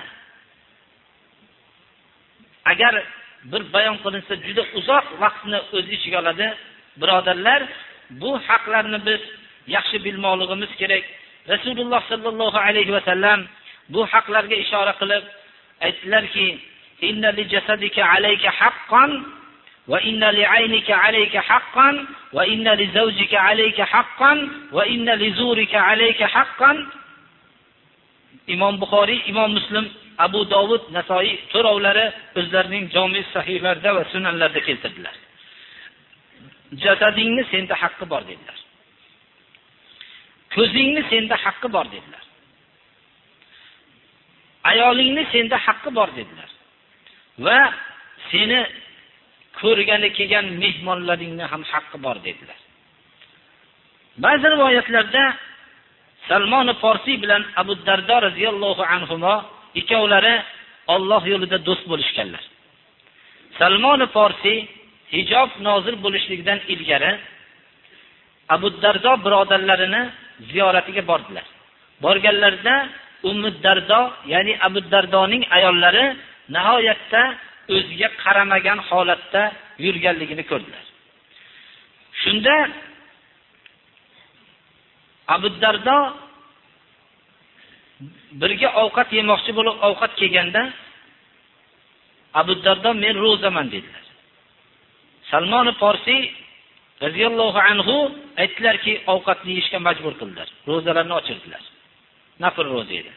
agar bir bayon qilinsa juda uzoq vaqtni o'z ichiga oladi. Birodarlar, bu haqlarni biz yaxshi bilmoqligimiz kerak. Rasululloh sallallohu alayhi va sallam bu haqlarga ishora qilib aytdilarki: "Inna li jasadika alayka haqqan va inna li aynika alayka haqqan va inna li zawjika alayka haqqan va inna li zurika alayka haqqan." Imom Buxoriy, Imom Muslim, Abu Dovud, Nasoiy to'rovlari o'zlarining jami sahihlarida va sunanlarda keltirdilar. Jasadingni senda haqqi bor dedilar. Ko'zingni senda haqqi bor dedilar. Ayolingni senda haqqi bor dedilar. Va seni ko'rgani kelgan mehmonlaringni ham haqqi bor dedilar. Ba'zi rivoyatlarda Salmon Farsi bilan Abu Dardo radhiyallohu anhuma ikkovlari Alloh yo'lida do'st bo'lishganlar. Salmon Farsi hijob nozil bo'lishligidan ilgari Abu Dardo birodarlarini ziyoratiga bordilar. Borganlarida Ummu Dardo, ya'ni Abu Dardoning ayollari nihoyatda o'ziga qaramagan holatda yurganligini ko'rdilar. Shunda Abu Dardo birga ovqat yemoqchi bo'lib ovqat kelganda Abu Dardo men ro'zaman dedilar. Salmon Farsi radhiyallohu anhu aytdilarki, ovqatni yeyishga majbur qildilar. Ro'zalarni ochirdilar. Nafl ro'za edi.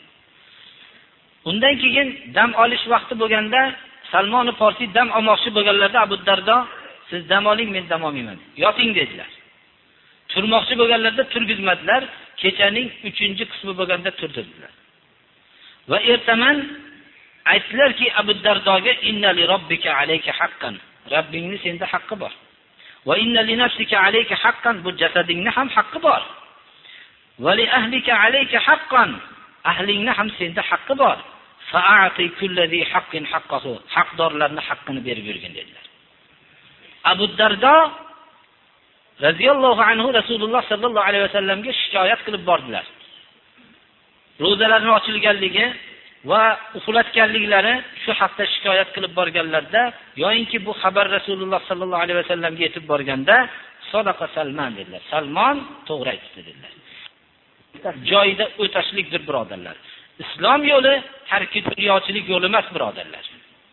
Undan keyin dam olish vaqti bo'lganda Salmon Farsi dam olmoqchi bo'lganlarda Abu Dardo siz dam oling, men dam olmayman. Yoting dedilar. Turmoqchi bo'lganlarda turgizmadilar. Kechaning uchinchi qismi bo'lganda turdirdilar. Va ertaman aytdilarki Abu Dardoga inna li robbika alayka haqqan. Rabbingni senda haqqi bor. Va inna li nafsika alayka haqqan, bu jasadingni ham haqqi bor. Va li ahlika alayka haqqan, ahlingni ham senda haqqi bor. Fa'ati kulli haqqin haqqahu, haqdorlarning haqqini berib yurgin dedilar. Abu Dardo radhiyallohu anhu Rasululloh sallallohu alayhi vasallamga shikoyat qilib bordilar. Ro'zalarning ochilganligi va uxlatganliklari shu haqda shikoyat qilib borganlarda, yo'inki bu xabar Rasululloh sallallohu alayhi vasallamga yetib borganda, sadaqa Salman dedilar. Salmon to'g'ri aytdi dedilar. Joyida o'tashlikdir birodarlar. Islom yo'li tarki dunyochilik yo'li emas birodarlar.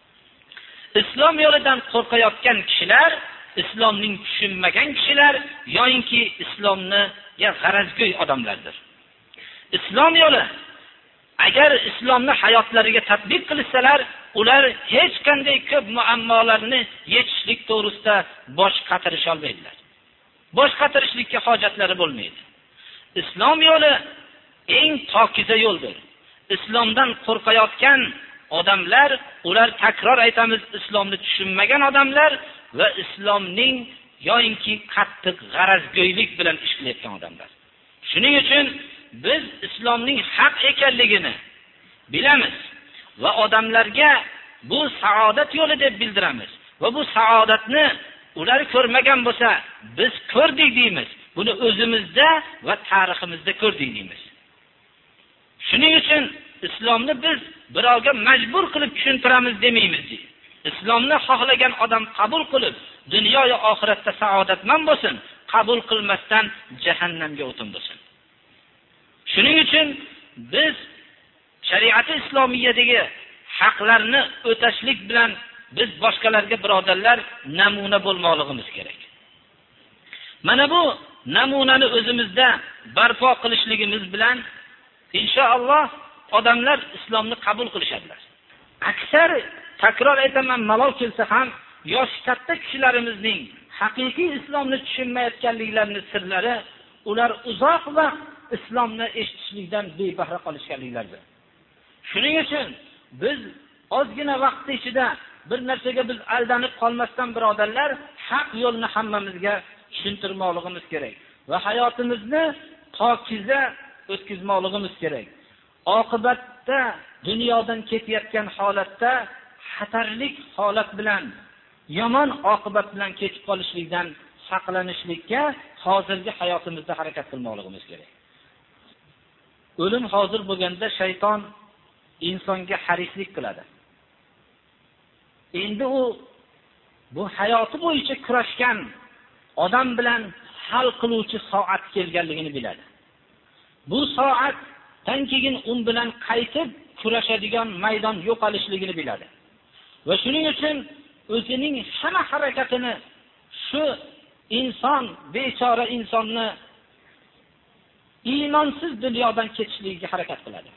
Islom yo'lidan qo'rqayotgan kishilar islomning tushunmagan kishilar yo'inki islomniga g'arazgo'y odamlardir. Islom yo'li agar islomni hayotlariga tatbiq qilsalar, ular hech qanday ko'p muammolarni yechishlik to'g'risida bosh qatirisha olmaydilar. Bosh qatirishlikka hojatlari bo'lmaydi. Islom yo'li eng pokiza yo'ldir. Islomdan qo'rqayotgan odamlar, ular takror aytamiz, islomni tushunmagan odamlar va islomning yo'inki qattiq g'arazgo'ylik bilan ish qilayotgan odamlar. Shuning uchun biz islomning haq ekanligini bilamiz va odamlarga bu saodat yo'li deb bildiramiz va bu saodatni ular ko'rmagan bo'lsa, biz ko'rdik deymiz. Buni o'zimizda va tariximizda ko'rdik deymiz. Shuning uchun islomni biz birovga majbur qilib tushuntiramiz demaymiz. Islomni xohlagan odam qabul qilib, dunyo va oxiratda saodatman bo'lsin, qabul qilmasdan jahannamga o'tin bo'lsin. Shuning uchun biz shariat islomiyadagi haqlarni o'tashlik bilan biz boshqalarga birodarlar namuna bo'lmoqligimiz kerak. Mana bu namunani o'zimizda barpo qilishligimiz bilan inshaalloh odamlar islomni qabul qilishadilar. Aksar takror aytaman, malol kelsa ham yosh katta kishilarimizning haqiqiy islomni tushunmayotganliklarining sirlari, ular uzoq vaqt islomni eshitishlikdan bebahra qolishganliklaridir. Shuning uchun biz ozgina vaqt ichida bir narsaga biz aldanib qolmasdan birodarlar, haq yo'lni hammamizga tushuntirmoqligimiz kerak va hayotimizni pokiza o'tkazmoqligimiz kerak. Oqibatda dunyodan ketayotgan holatda xatarlik holat bilan, yomon oqibat bilan ketib qolishlikdan saqlanishlikka hozirgi hayotimizda harakat qilmoqligimiz kerak. O'lim hozir bo'lganda shayton insonga harislik qiladi. Endi u bu hayoti bo'yicha kurashgan odam bilan hal qiluvchi soat kelganligini biladi. Bu soatdan keyin un bilan qaytib kurashadigan maydon yo'qolishligini biladi. Va shuning uchun o'zining hamma harakatini shu inson, bechora insonni iymonsiz dunyodan ketishligiga harakat qiladi.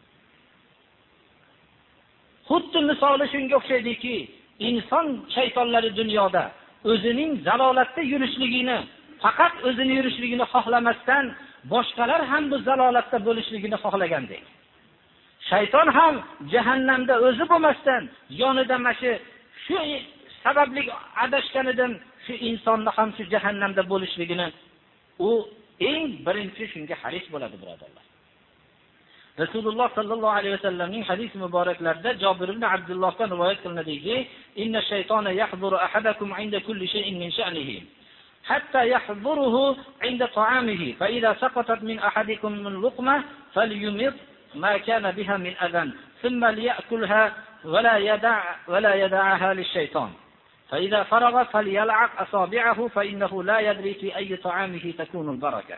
Xuddi misoli shunga o'xshaydiki, inson shaytonlari dunyoda o'zining zalolatda yurishligini, faqat o'zini yurishligini xohlamasdan, boshqalar ham bu zalolatda bo'lishligini xohlagandek. Shayton ham jahannamda o'zi bo'lmasdan, yonida mashi shu sababli adashganidan shu insonni ham shu jahannamda bo'lishligini u eng birinchi shunga haris bo'ladi, birodarlar. Rasululloh sallallohu alayhi vasallamning hadis muboraklarida Jabir ibn Abdullohdan rivoyat qilinadiki, inna shaytona yahduru ahadakum inda kulli shay'in min sha'nihi hatta yahduruhu inda ta'amihi fa idha saqatat min ahadikum min luqma falyumit ma kana biha min adhan thumma liya'kulha wa la yada' wa la yad'aha lish-shaytan fa idha faragha falyal'aq asabi'ahu fa innahu la yadri fi ayyi ta'amihi takunu al-barakah.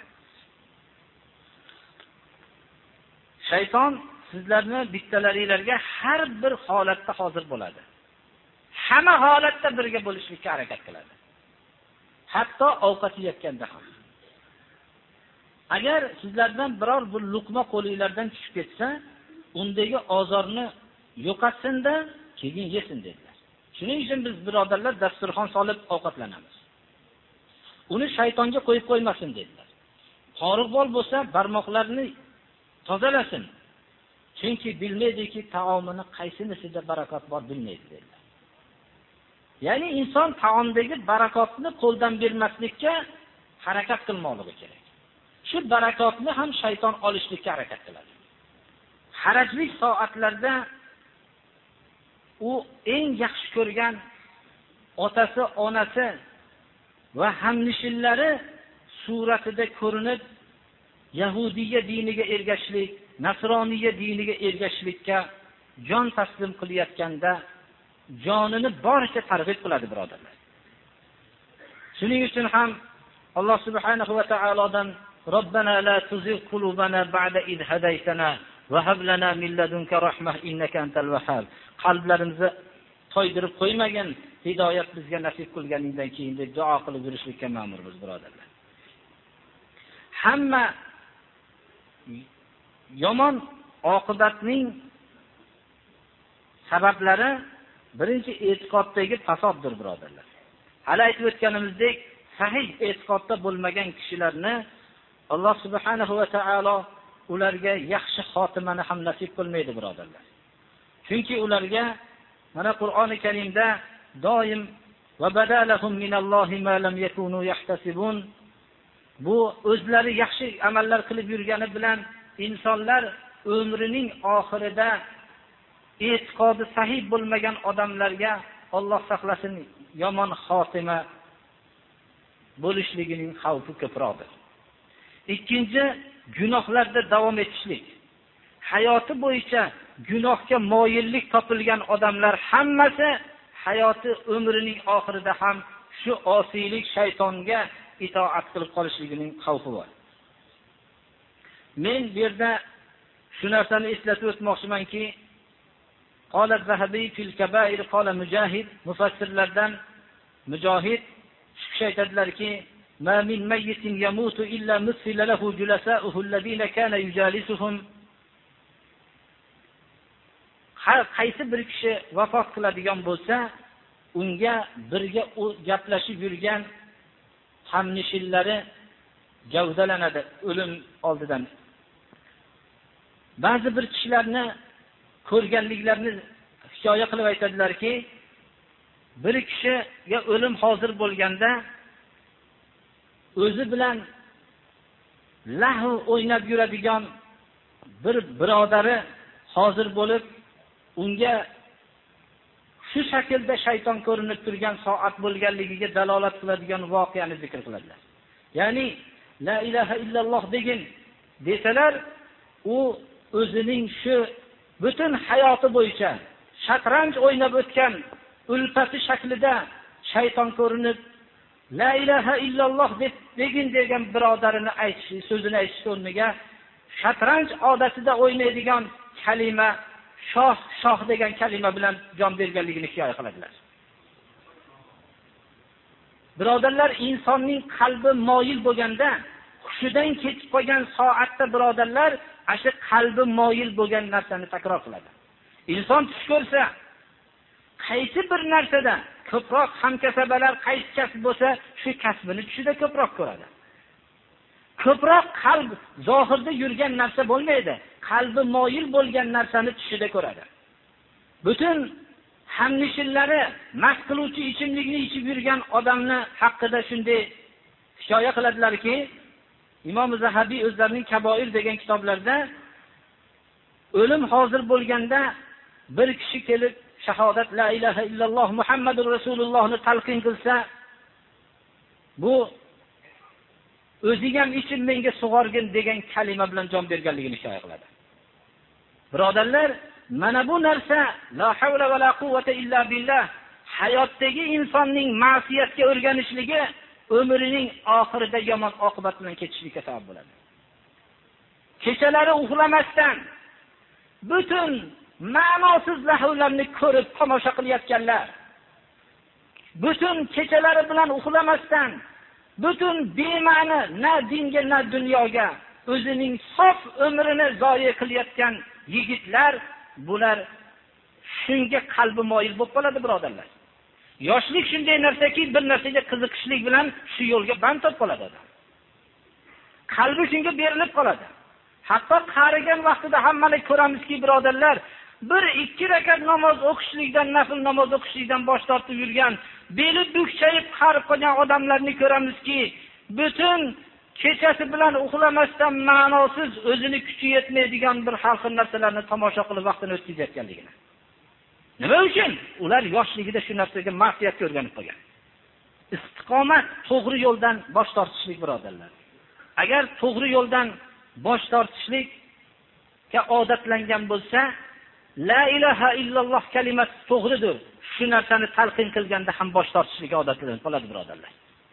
Shayton sizlarni bittalaringizga har bir holatda hozir bo'ladi. Hamma holatda birga bo'lishlikka harakat qiladi. Hatto ovqat yeyotganda ham. Agar sizlardan biror bir luqma qo'lingizdan tushib ketsa, undagi ozorni yo'qotsin-da, keyin yesin dedilar. Shuning uchun biz birodarlar dasturxon solib ovqatlanamiz. Uni shaytonga qo'yib qo'ymasin dedilar. Qoribol bo'lsa, barmoqlarini tozalasin. Chunki bilmaydiki, taomini qaysinisida barakot bor bilmaydi dedilar. Ya'ni inson taomdagi barakotni qo'ldan bermaslikka harakat qilmoqligi kerak. Shu barakotni ham shayton olishlikka harakat qiladi. Harajlik soatlarda u eng yaxshi ko'rgan otasi, onasi va hamnishillari suratida ko'rinib, Yahudiya diniga ergashishlik, Nasroniya diniga ergashishlikka jon taslim qilayotganda jonini boricha targ'ib qiladi, birodarlar. Shuning uchun ham Alloh subhanahu va taolodan Robbana la tuzigh qulubana ba'da id hadaytana va hab lana min ladunka rahmah innaka antal wahhab. Qalblarimizni toydirib qo'ymagin, hidoyat bizga nasib qilganingdan keyin deb duo qilib yurishlikka ma'murmiz, birodarlar. Hamma yomon oqibatning sabablari birinchi e'tiqoddagi fasoddir, birodarlar. Hali aytib o'tganimizdek, sahih e'tiqodda bo'lmagan kishilarni Alloh subhanahu va taolo ularga yaxshi xotimani ham nasib qilmaydi, birodarlar. Chunki ularga mana Qur'oni Karimda doim va badalahum minallohi ma lam yakunu yahtasibun, bu o'zlari yaxshi amallar qilib yurgani bilan insonlar umrining oxirida e'tiqodi sahih bo'lmagan odamlarga Alloh saqlasin yomon xotima bo'lishligining xavfi ko'proqdir. Ikkinchi, gunohlarda davom etishlik. Hayoti bo'yicha gunohga moyillik topilgan odamlar hammasi hayoti umrining oxirida ham shu osiylik, shaytonga itoat qilib qolishligining xavfi bor. Men bu yerda shu narsani eslatib o'tmoqchimanki, qala Zahabi fil kabair qala Mujahid, mufassirlardan Mujahid shu kishi aytadilarki, ma min mayyitin yamutu illa musila lahu julasa'uhu alladhina kana yujalisuhum. Har qaysi bir kishi vafot qiladigan bo'lsa, unga birga gaplashib yurgan hamnishillari javdalanadi o'lim oldidan. Ba'zi bir kishilarni ko'rganliklarini hikoya qilib aytadilarki, bir kishiga o'lim hozir bo'lganda o'zi bilan lahu o'ynab yuradigan bir birodari hozir bo'lib, unga shu shaklda shayton ko'rinib turgan soat bo'lganligiga dalolat qiladigan voqeani zikr qiladilar. Ya'ni la ilaha illalloh degan desalar, u o'zining shu butun hayoti bo'yicha shatranj o'ynab o'tgan ulfati shaklida shayton ko'rinib, la ilaha illalloh deb degin degan birodarini aytish, so'zini aytish o'rniga shatranj odatida o'ynaydigan kalima shoh shoh degan kalima bilan jon berganligini hikoya qiladilar. Birodarlar, insonning qalbi moyil bo'lganda, hushidan ketib qolgan soatda birodarlar, asha qalbi moyil bo'lgan narsani takror qiladi. Inson tush ko'rsa, qaysi bir narsada ko'proq hamkasabalar qaysi kasb bo'lsa, shu kasbini tushida ko'proq ko'radi. Ko'proq qalb zohirda yurgan narsa bo'lmaydi, qalbi moyil bo'lgan narsani tushida ko'radi. Butun hamnishillari mast qiluvchi ichimlikni ichib yurgan odamni haqida shunday hikoya qiladilarki, Imom Zahabiy o'zlarining Kaboir degan kitoblarida o'lim hozir bo'lganda bir kishi kelib shahodat la ilaha illalloh Muhammadur Rasulullohni talqin qilsa, bu o'zing ham ichib menga sug'orgin degan kalima bilan jon berganligini hikoya qiladi. Birodarlar, mana bu narsa la havla va la quvvata illa billah hayotdagi insonning ma'siyatga o'rganishligi umrining oxirida yomon oqibat bilan ketishlikka sabab bo'ladi. Kechalari uxlamasdan butun ma'nosiz lahvlarni ko'rib tomosha qilayotganlar, butun kechalari bilan uxlamasdan butun bema'ni na dinga na dunyoga o'zining sof umrini zoya qilayotgan yigitlar, bular shunga qalbi moyil bo'lib qoladi birodarlar. Yoshlik shunday narsaki, bir narsaga qiziqishlik bilan shu yo'lga band bo'lib qoladi. Qalbi shunga berilib qoladi. Hatto qarigan vaqtida hammani ko'ramizki, birodarlar, bir ikki rakat namoz o'qishlikdan, nafl namoz o'qishlikdan bosh tortib yurgan, beli bukchayib qarib qolgan odamlarni ko'ramizki, butun kechasi bilan uxlamasdan ma'nosiz, o'zini kuchi yetmaydigan bir xalqi narsalarni tomosha qilib vaqtini o'tkazayotganligini. Nima uchun? Ular yoshligida shu narsaga ma'siyatga o'rganib qolgan. Istiqomat, to'g'ri yo'ldan bosh tortishlik birodarlar. Agar to'g'ri yo'ldan bosh tortishlikka odatlangan bo'lsa, la ilaha illalloh kalimasi to'g'ridir. Shu narsani talqin qilganda ham bosh tortishlikka odatlanib qoladi birodarlar.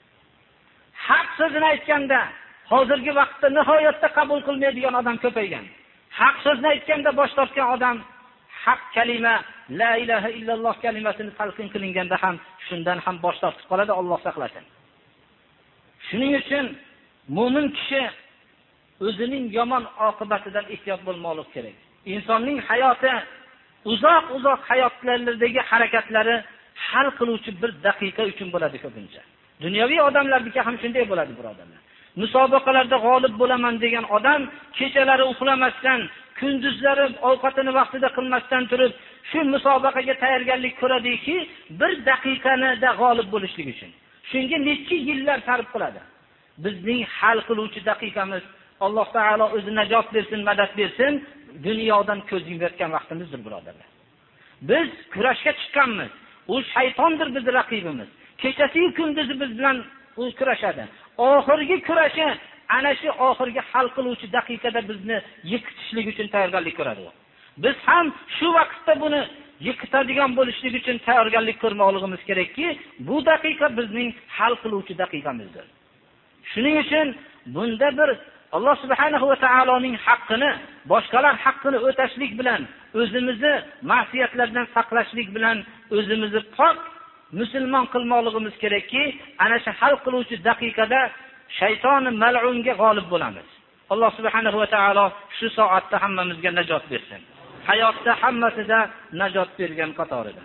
Haq so'zini aytganda hozirgi vaqtda nihoyatda qabul qilmaydigan odam ko'paygan. Haq so'zni aytganda bosh tortgan odam, haq kalima la ilaha illalloh kalimasini talqin qilinganda ham shundan ham bosh tortib qoladi, Alloh saqlasin. Shuning uchun mu'min kishi o'zining yomon oqibatidan ehtiyot bo'lmoqlik kerak. Insonning hayoti uzoq-uzoq hayotlardagi harakatlari hal qiluvchi bir daqiqa uchun bo'ladi ko'pincha. Dunyoviy odamlarga ham shunday bo'ladi birodarlar. Musobaqalarda g'olib bo'laman degan odam kechalari uxlamasdan, kunduzlari ovqatini vaqtida qilmasdan turib, shu musobaqaga tayyorgarlik ko'radiki, bir daqiqanida g'olib bo'lishlik uchun. Shunga necha yillar sarf qiladi. Bizning hal qiluvchi daqiqamiz, Alloh taolo o'zi najot bersin, madad bersin, dunyodan ko'z yumayotgan vaqtimizdir birodarlar. Biz kurashga chiqqanmiz. U shaytondir bizning raqibimiz. Kechasi kunduzi biz bilan u kurashadi. Oxirgi kurashi ana shu oxirgi hal qiluvchi daqiqada bizni yiqitishlik uchun tayyorgarlik ko'radi. Biz ham shu vaqtda buni yiqitadigan bo'lishlik uchun tayyorgarlik ko'rmoqligimiz kerakki, bu daqiqa bizning hal qiluvchi daqiqamizdir. Shuning uchun bunda bir Alloh subhanahu va taoloning haqqini, boshqalar haqqini o'tashlik bilan, o'zimizni ma'siyatlardan saqlashlik bilan o'zimizni pok musulmon qilmoqligimiz kerakki, ana shu hal qiluvchi daqiqada shayton mal'unga g'olib bo'lamiz. Alloh subhanahu va taolo shu soatda hammamizga najot bersin. Hayotda hammasida najot bergan qatorida.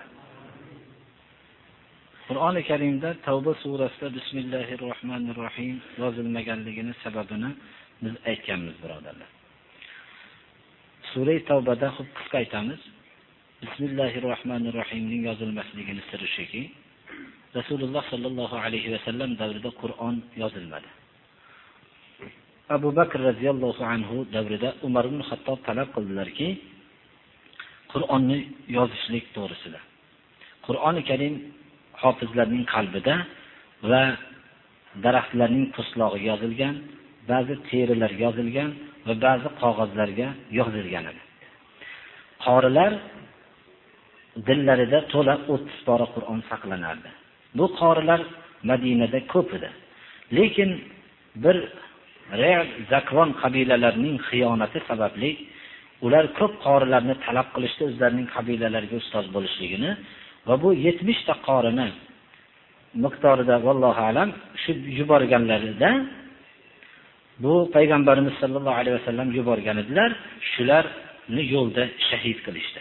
Qur'oni Karimda Tavba surasida Bismillahir Rohmanir Rohim yozilmaganligini sababini biz aytganmiz birodarlar. Sura Tavbada xuddi qisqa aytamiz. Bismillahir Rohmanir Rohimning yozilmasligini siri shuki, Rasululloh sallallohu alayhi va sallam davrida Qur'on yozilmadi. Abu Bakr radhiyallohu anhu davrida Umar ibn Xattob talab qildilarki, Qur'onni yozishlik to'g'risida. Qur'oni Karim hofizlarning qalbida va daraxtlarning po'stlog'iga yozilgan, ba'zi terilar yozilgan va ba'zi qog'ozlarga yozilgan edi. qorilar dillarida to'la o'ttiz pora Qur'on saqlanardi. Bu qorilar Madinada ko'p edi. Lekin bir Re'l Zakron qabilalarining xiyonati sababli ular ko'p qorilarni talab qilishdi o'zlarining qabilalariga ustoz bo'lishligini va bu yetmish ta qorini miqdorida vallohu alam shu yuborganlarida bu payg'ambarimiz sollallohu alayhi vasallam yuborgan edilar. Shularni yo'lda shahid qilishdi.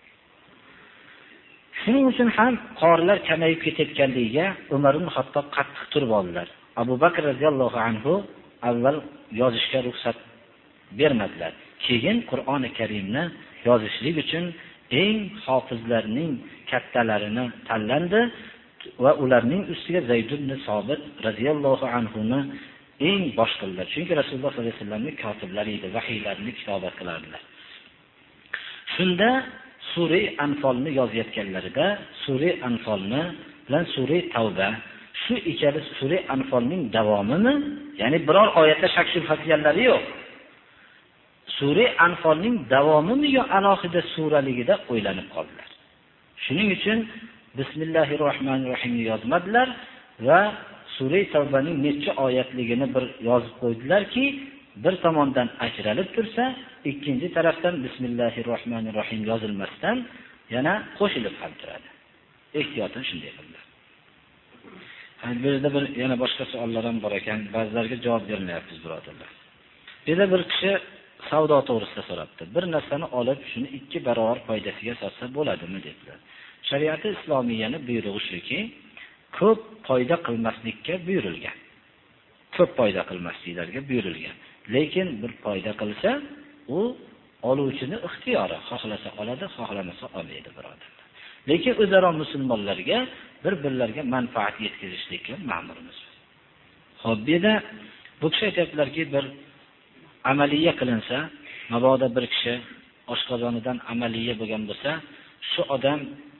Shuning uchun ham qorilar kamayib ketayotganligiga Umar ibn Xattob qattiq turib oldilar. Abu Bakr radhiyallohu anhu avval yozishga ruxsat bermadilar. Keyin Qur'oni Karimni yozishlik uchun eng hofizlarning kattalarini tanlandi va ularning ustiga Zayd ibn Sobit radhiyallohu anhu ni eng bosh qildilar. Chunki Rasululloh sollallohu alayhi vasallamning kotiblari edi, vahiylarni kitobat qilardilar. Shunda Sura Anfalni yozayotganlarida Sura Anfalni bilan Sura Tavba shu ikkala Sura Anfalning davomini, ya'ni biror oyatda shak shubha qilganlari yo'q. Sura Anfalning davomini yo alohida suraligida o'ylanib qoldilar. Shuning uchun Bismillahirrohmanirrohim yozmadilar va Sura Tavbaning necha oyatligini bir yozib qo'ydilarki, bir tomondan ajralib tursa, ikkinchi tarafdan Bismillahirrohmanirrohim yozilmasdan yana qo'shilib ham turadi. Ehtiyotan shunday qildilar. Hani bu yerda bir yana boshqa savollar ham bor ekan, ba'zilarga javob bermayapmiz, birodarlar. Bu yerda bir kishi savdo to'g'risida so'rabdi. Bir narsani olib, shuni ikki barobar foydasiga sotsa bo'ladimi dedilar. Shariat islomiyani buyrug'i shuki, ko'p foyda qilmaslikka buyurilgan. Ko'p foyda qilmasliklarga buyurilgan. Lekin bir foyda qilsa, u oluvchini ixtiyori, xohlasa oladi, xohlamasa olmaydi, birodarlar. Lekin o'zaro musulmonlarga bir-birlariga manfaat yetkazishlikka ma'murmiz. Xo'p, bu yerda bu kishi aytadilarki, bir amaliya qilinsa, mabodo bir kishi oshqozonidan amaliya bo'lgan bo'lsa, shu odam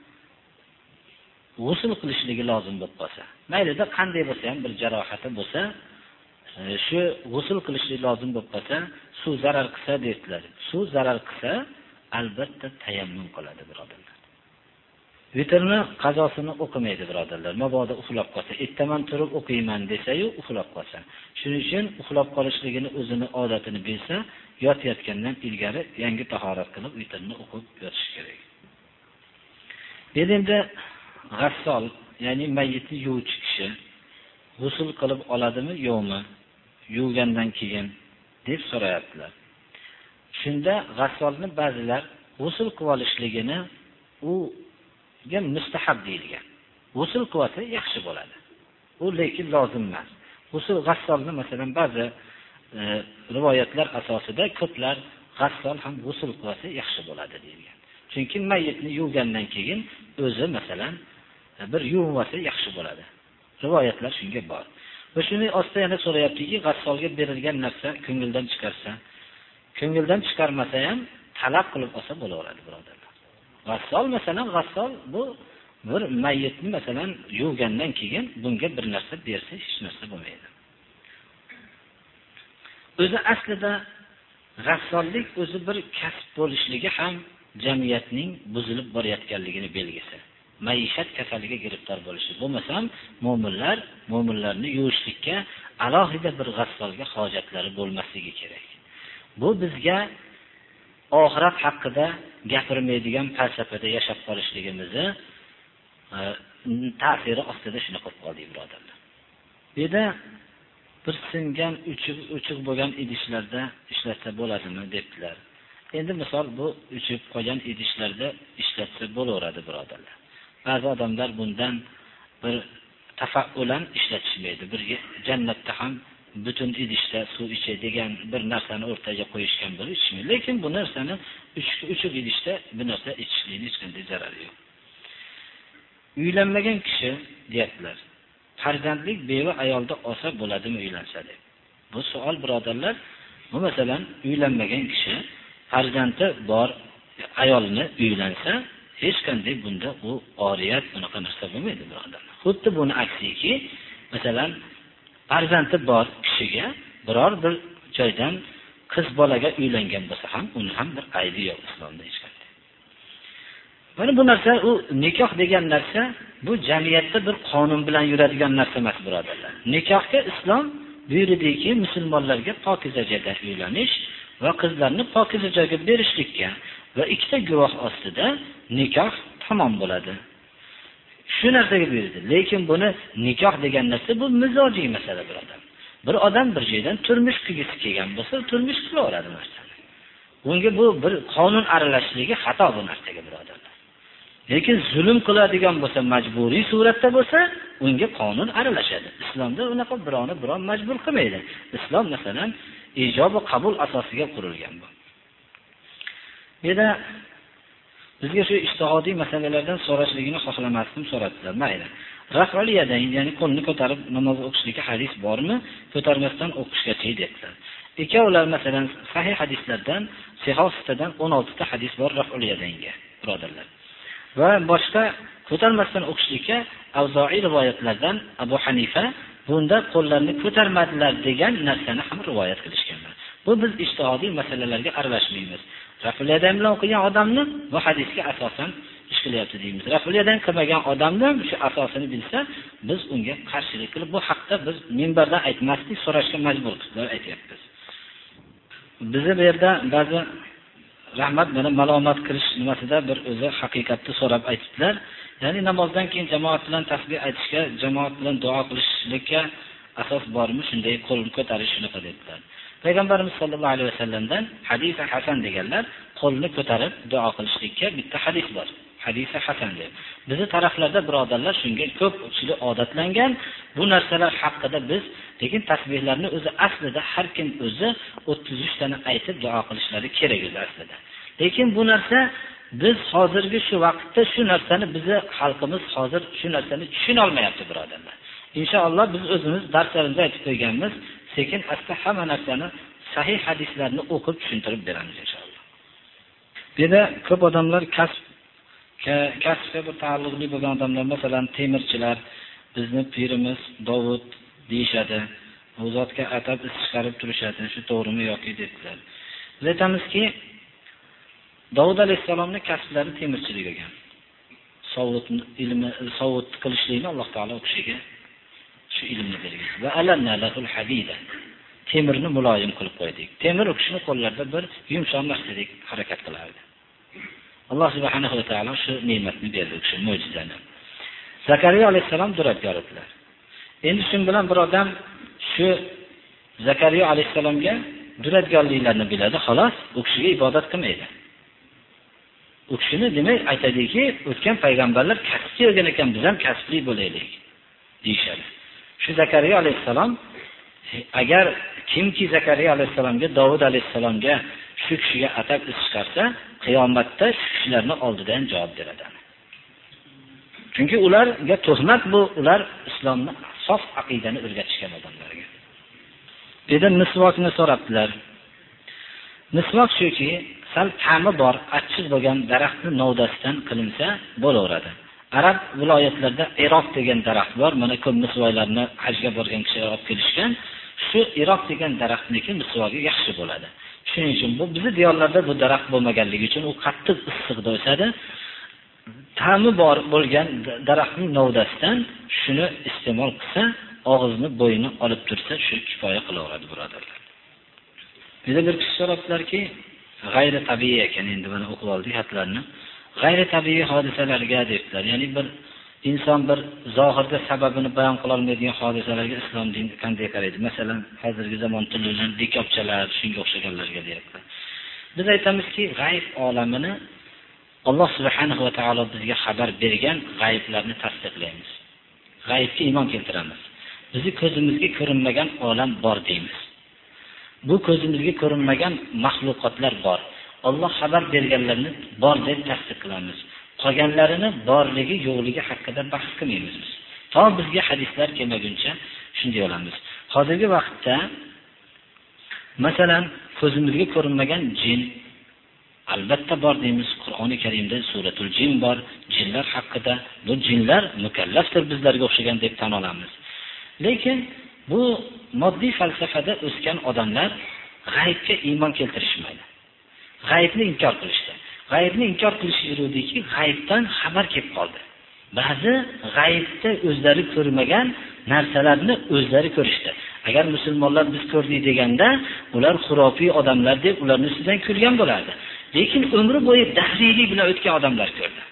g'usl qilishligi lozim bo'lib qolsa, maylida qanday bo'lsa ham bir jarohati bo'lsa, shu g'usl qilishlik lozim bo'lib qolsa, suv zarar qilsa dedilar. Suv zarar qilsa, albatta tayammum qiladi, birodarlar. Vitrni qazosini o'qimaydi, birodarlar. Mabodo uxlab qolsa, ertaman turib o'qiyman desa-yu uxlab qolsa. Shuning uchun uxlab qolishligini o'zini odatini bilsa, yotayotgandan ilgari yangi tahorat qilib vitrni o'qib yotish kerak. Endi g'assol, ya'ni mayitni yuvuvchi kishi g'usl qilib oladimi, yo'qmi? Yuvgandan keyin deb so'rayaptilar. Shunda g'assolni ba'zilar g'usl qilib olishligini u ga mustahab deyilgan. G'usl qilsa yaxshi bo'ladi. U lekin lozim emas. G'usl g'assolni masalan ba'zi e, rivoyatlar asosida ko'plar g'assol ham g'usl qilsa yaxshi bo'ladi deyilgan. Chunki mayitni yuvgandan keyin o'zi masalan bir yuvmasa yaxshi bo'ladi. Rivoyatlar shunga bor. Va shuni ostida yana so'rayaptiki, g'assolga berilgan narsa ko'ngildan chiqarsa, ko'ngildan chiqarmasa ham talab qilib olsa bo'laveradi, birodarlar. G'assol masalan, g'assol bu bir mayitni masalan yuvgandan keyin bunga bir narsa bersa hech narsa bo'lmaydi. O'zi aslida g'assollik o'zi bir kasb bo'lishligi ham jamiyatning buzilib borayotganligini belgisi. Maishat kasaliga giribtor bo'lishi. Bo'lmasam, mu'minlar, mu'minlarni yuvishlikka alohida bir g'assolga hojatlari bo'lmasligi kerak. Bu bizga oxirat haqida gapirmaydigan falsafada yashab qolishligimizni e, ta'siri ostida shuni qilib qoldik, birodarlar. Bu yerda bir singan, uchiq, uchiq bo'lgan idishlarda ishlatsa bo'ladimi debdilar. Endi misol bu uchib qolgan idishlarda ishlatsa bo'laveradi, birodarlar. Ba'zi odamlar bundan bir tafakkulan ishlatishmaydi. Bir jannatda ham butun idishda suv iche degan bir narsani o'rtaga qo'yishgan bo'lib ichmaydi. Lekin bu narsani uchiq idishda bu narsa ichishlikning hech qanday zarari yo'q. Uylanmagan kishi deyaptilar. Farzandlik beva ayolda olsa bo'ladimi uylansa deb. Bu savol, birodarlar. Bu masalan uylanmagan kishi farzandi bor ayolni uylansa, hech qanday bunda u oriyat bunaqa narsa bo'lmaydi, birodarlar. Xuddi buni aksiki, masalan, farzandi bor kishiga biror bir joydan qiz bolaga uylangan bo'lsa ham, uni ham bir aybi yo'q islomda hech qanday. Mana bu narsa, u nikoh degan narsa bu jamiyatda bir qonun bilan yuradigan narsa emas, birodarlar. Nikohga islom buyurdiki, musulmonlarga pokiza joyda uylanish va qizlarni pokiza joyga berishlikka va ikkita guvoh ostida nikoh tamom bo'ladi. Shu narsaga buyurdi. Lekin buni nikoh degan narsa bu mizojiy masala, birodar. Bir odam bir joydan turmush qilgisi kelgan bo'lsa, turmush qilaveradi narsani. Bunga bu bir qonun aralashligi xato bu narsaga, birodarlar. Lekin zulm qiladigan bo'lsa, majburiy suratda bo'lsa, unga qonun aralashadi. Islomda unaqa birovni birov majbur qilmaydi. Islom masalan ijob va qabul asosiga qurilgan bu. Yana bizga shu ijtihodiy masalalardan so'rashligini xohlamasdim, so'radilar. Mayli. Raf'ul yadayn, ya'ni qo'lni ko'tarib namoz o'qishlikka hadis bormi? Ko'tarmasdan o'qishga dedilar. Ikkovlar masalan sahih hadislardan, sahihdan o'n olti ta hadis bor raf'ul yadaynga, birodarlar. Va boshqa ko'tarmasdan o'qishlikka Avzo'i rivoyatlardan Abu Hanifa bunda qo'llarni ko'tarmadilar degan narsani ham rivoyat qilishganlar. Bu biz ijtihodiy masalalarga aralashmaymiz. Raf'ul yadayn bilan o'qigan odamni bu hadisga asosan ish qilyapti deymiz. Raf'ul yadayn qilmagan odamni shu asosini bilsa, biz unga qarshilik qilib bu haqda biz minbardan aytmaslik, so'rashga majbur qilib aytyapmiz. Bizi bu yerda ba'zi rahmat mana malomat qilish nimasida bir o'zi haqiqatni so'rab aytibdilar. Ya'ni namozdan keyin jamoat bilan tasbih aytishga, jamoat bilan duo qilishlikka asos bormi? Shunday qo'lni ko'tarish shunaqa dedilar. Payg'ambarimiz sollallohu alayhi vasallamdan hadis hasan deganlar, qo'lni ko'tarib duo qilishlikka bitta hadis bor. Hadis hasan deb. Bizning taraflarda birodarlar shunga ko'p uchili odatlangan. Bu narsalar haqida biz, lekin tasbihlarni o'zi aslida har kim o'zi o'ttiz uch tani aytib duo qilishlari kerak o'zi aslida. Lekin bu narsa biz hozirgi shu vaqtda shu narsani bizni xalqimiz hozir shu narsani tushuna olmayapti, birodarlar. Inshaalloh biz o'zimiz darslarimizda aytib qo'yganmiz, sekin asta hamma narsani sahih hadislarni o'qib tushuntirib beramiz inshaalloh. Bu yerda ko'p odamlar kasb kasbga bir taalluqli bo'lgan odamlar, masalan temirchilar, bizni pirimiz Davud deyshadi. U zotga atab is chiqarib turishadi. Shu to'g'rimi yoki dedilar. Biz aytamizki, Davud alayhisalomning kasblari temirchilik ekan. Sovut ilmi, sovut qilishlikni Alloh taolo u kishiga shu ilmni bergan. Va alanna lahul hadida. Temirni muloyim qilib qo'ydik. Temir u kishining qo'llarida bir yumshoq narsadek harakat qilardi. Alloh subhanahu va taolo shu ne'matni berdi, shu mo'jizani. Zakariya alayhisalom duradgor edilar. Endi shu bilan bir odam shu Zakariya alayhisalomga duradgorliklarni biladi, xolos, u kishiga ibodat qilmaydi. U kishini demak aytadiki, o'tgan payg'ambarlar kasbli bo'lgan ekan, biz ham kasbli bo'laylik deyshadi. Shu Zakariya alayhisalom, agar kimki Zakariya alayhisalomga, Davud alayhisalomga shu kishiga atab is chiqarsa, qiyomatda shu kishilarning oldidan javob beradi. Chunki ularga tuhmat bu, ular islomni sof aqidani o'rgatishgan odamlarga. Dedi misvokni so'rabdilar. Misvok shuki, sal ta'mi bor, achchiq bo'lgan daraxtning novdasidan qilinsa bo'laveradi. Arab viloyatlarida Iroq degan daraxt bor. Mana ko'p misvoylarni hajga borgan kishilar olib kelishgan. Shu Iroq degan daraxtniki misvogi yaxshi bo'ladi. Shuning uchun bu bizning diyorlarda bu daraxt bo'lmaganligi uchun u qattiq issiqda o'sadi. Ta'mi bor bo'lgan daraxtning novdasidan shuni iste'mol qilsa, og'izni bo'yini olib tursa, shu kifoya qilaveradi, birodarlar. Bizda bir kishi so'rabdilarki, g'ayri tabiiy ekan, endi buni o'qib oldik xatlarni. G'ayri tabiiy hodisalarga dedilar. Ya'ni bir inson bir zohirda sababini bayon qila olmaydigan hodisalarga islom dini qanday qaraydi? Masalan, hozirgi zamon tilida dikopchalar, shunga o'xshaganlarga deyaptilar. Biz aytamizki, g'ayb olamini Alloh subhanahu va taolo bizga xabar bergan g'ayblarni tasdiqlaymiz. G'aybga iymon keltiramiz. Bizning ko'zimizga ko'rinmagan olam bor deymiz. Bu ko'zimizga ko'rinmagan mahluqotlar bor. Alloh xabar berganlarni bor deb tasdiqlaymiz. Qolganlarini borligi, yo'qligi haqida bahs qilmaymiz biz. To bizga hadislar kelmaguncha shunday olamiz. Hozirgi vaqtda masalan ko'zimizga ko'rinmagan jin albatta bor deymiz. Qur'oni Karimda suratul jin bor. Jinlar haqida, bu jinlar mukallafdir bizlarga o'xshagan deb tan olamiz. Lekin bu moddiy falsafada o'sgan odamlar g'aybga iymon keltirishmaydi. G'aybni inkor qilishdi. g'aybni inkor qilishuvdiki, g'aybdan xabar kelib qoldi. Ba'zi g'aybda o'zlari ko'rmagan narsalarni o'zlari ko'rishdi. Agar musulmonlar biz ko'rdik deganda, ular xurofiy odamlar deb ularning ustidan kulgan bo'lardi. Lekin umri bo'yi dahriylik bilan o'tgan odamlar ko'rdi.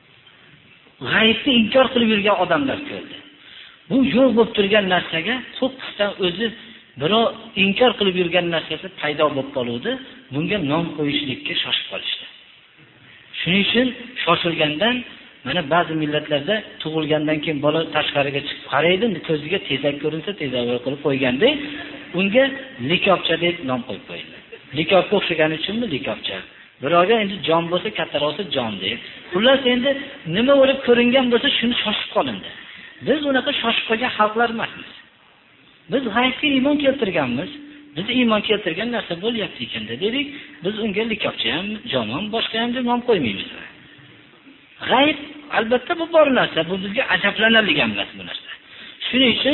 G'aybni inkor qilib yurgan odamlar ko'rdi. Bu yo'q bo'lib turgan narsaga to'qqizdan o'zi birov inkor qilib yurgan narsasi paydo bo'lib qoluvdi. Bunga nom qo'yishlikka shoshib qolishdi. Shuning uchun shoshilgandan mana ba'zi millatlarda tug'ilgandan keyin bola tashqariga chiqib qaraydi, ko'ziga tezak ko'rinsa tezak qilib qo'yganda, unga likopcha deb nom qo'yib qo'yildi. Likopga o'xshagani uchunmi likopcha? Biroga endi jon bo'lsa kattaroqsa jon deb. Xullas endi nima bo'lib ko'ringan bo'lsa shuni shoshib qolindi. Biz unaqa shoshib qolgan xalqlar emasmiz. Biz g'aybga iymon keltirganmiz. Biz iymon keltirgan narsa bo'lyapti ekanda dedik. Biz unga likopcha ham, jon ham, boshqa ham deb nom qo'ymaymiz. G'ayb albatta bu bor narsa, bu bizga ajablanarli emas bu narsa. Shuning uchun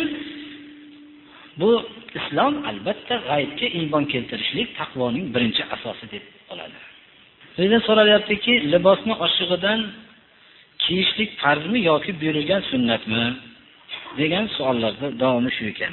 bu islom albatta g'aybga iymon keltirishlik taqvoning birinchi asosi deb qoladi. Bizdan so'ralyaptiki, libosni oshig'idan kiyishlik farzmi yoki buyurilgan sunnatmi degan savollarda davomi shu ekan.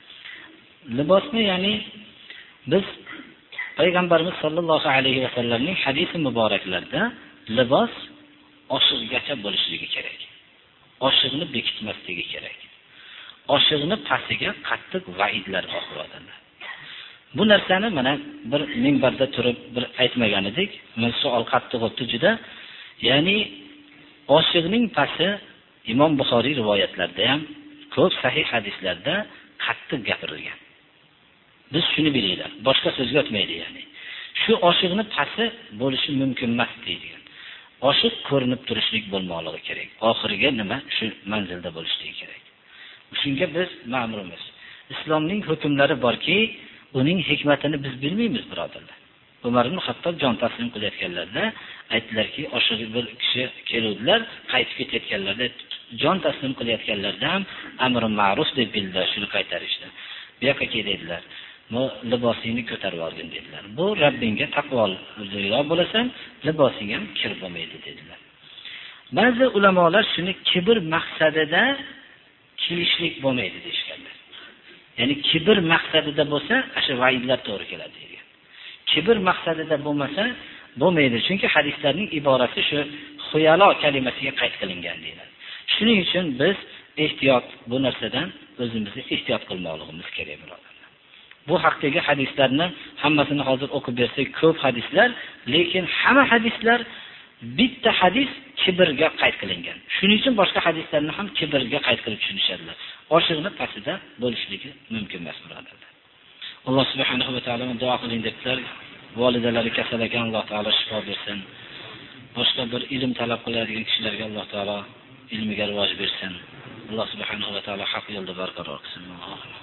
Libosni, ya'ni biz payg'ambarimiz sollallohu alayhi va sallamning hadisi muboraklarida libos oshig'igacha bo'lishligi kerak. Oshig'ini bekitmasligi kerak. Oshig'ini pastiga qattiq va'idlar oqibatida. Bu narsani mana bir minbarda turib bir aytmagan edik. Men savol qattiq o'tdi juda. Ya'ni oshig'ning pasti Imom Buxoriy rivoyatlarida ham ko'p sahih hadislarda qattiq gapirilgan. Biz shuni bilaylik. Boshqa so'zga o'tmaydi ya'ni. Shu oshig'ni pasti bo'lishi mumkin emas deydigan. Oshiq ko'rinib turishlik bo'lmoqligi kerak. Oxiriga nima? Shu manzilda bo'lishligi kerak. Shunga biz ma'murmiz. Islomning hukmlari borki, uning hikmatini biz bilmaymiz, birodarlar. Umar ibn Xattob jon taslim qilayotganlarida aytdilarki, oshig'i bir kishi keluvdilar, qaytib ketayotganlarida jon taslim qilayotganlarida ham amr ma'ruf deb bildilar, shuni qaytarishdi. Bu yoqqa keldilar. Bu libosingni ko'tarib olgin dedilar. Bu Rabbingga taqvolik bo'lasan, libosing ham kir bo'lmaydi dedilar. Ba'zi ulamolar shuni kibr maqsadida kiyishlik bo'lmaydi deyishganlar. Ya'ni kibr maqsadida bo'lsa, o'sha va'idlar to'g'ri keladi degan. Kibr maqsadida bo'lmasa, bo'lmaydi. Chunki hadislarning iborasi shu xuyalo kalimasiga qayd qilingan deyiladi. Shuning uchun biz ehtiyot bu narsadan o'zimizni ehtiyot qilmoqligimiz kerak, birodarlar. Bu haqdagi hadislarni hammasini hozir o'qib bersak ko'p hadislar, lekin hamma hadislar bitta hadis kibrga qayd qilingan. Shuning uchun boshqa hadislarni ham kibrga qayd qilib tushunishadilar. Oshig'ini pastida bo'lishligi mumkin emas, birodarlar. Alloh subhanahu va taolo duo qiling deblar. Volidalari kasal ekan, Alloh taolo shifo bersin. Boshqa bir ilm talab qiladigan kishilarga Alloh taolo ilmiga rivoj bersin. Alloh subhanahu va taolo haq yo'lda barqaror qilsin.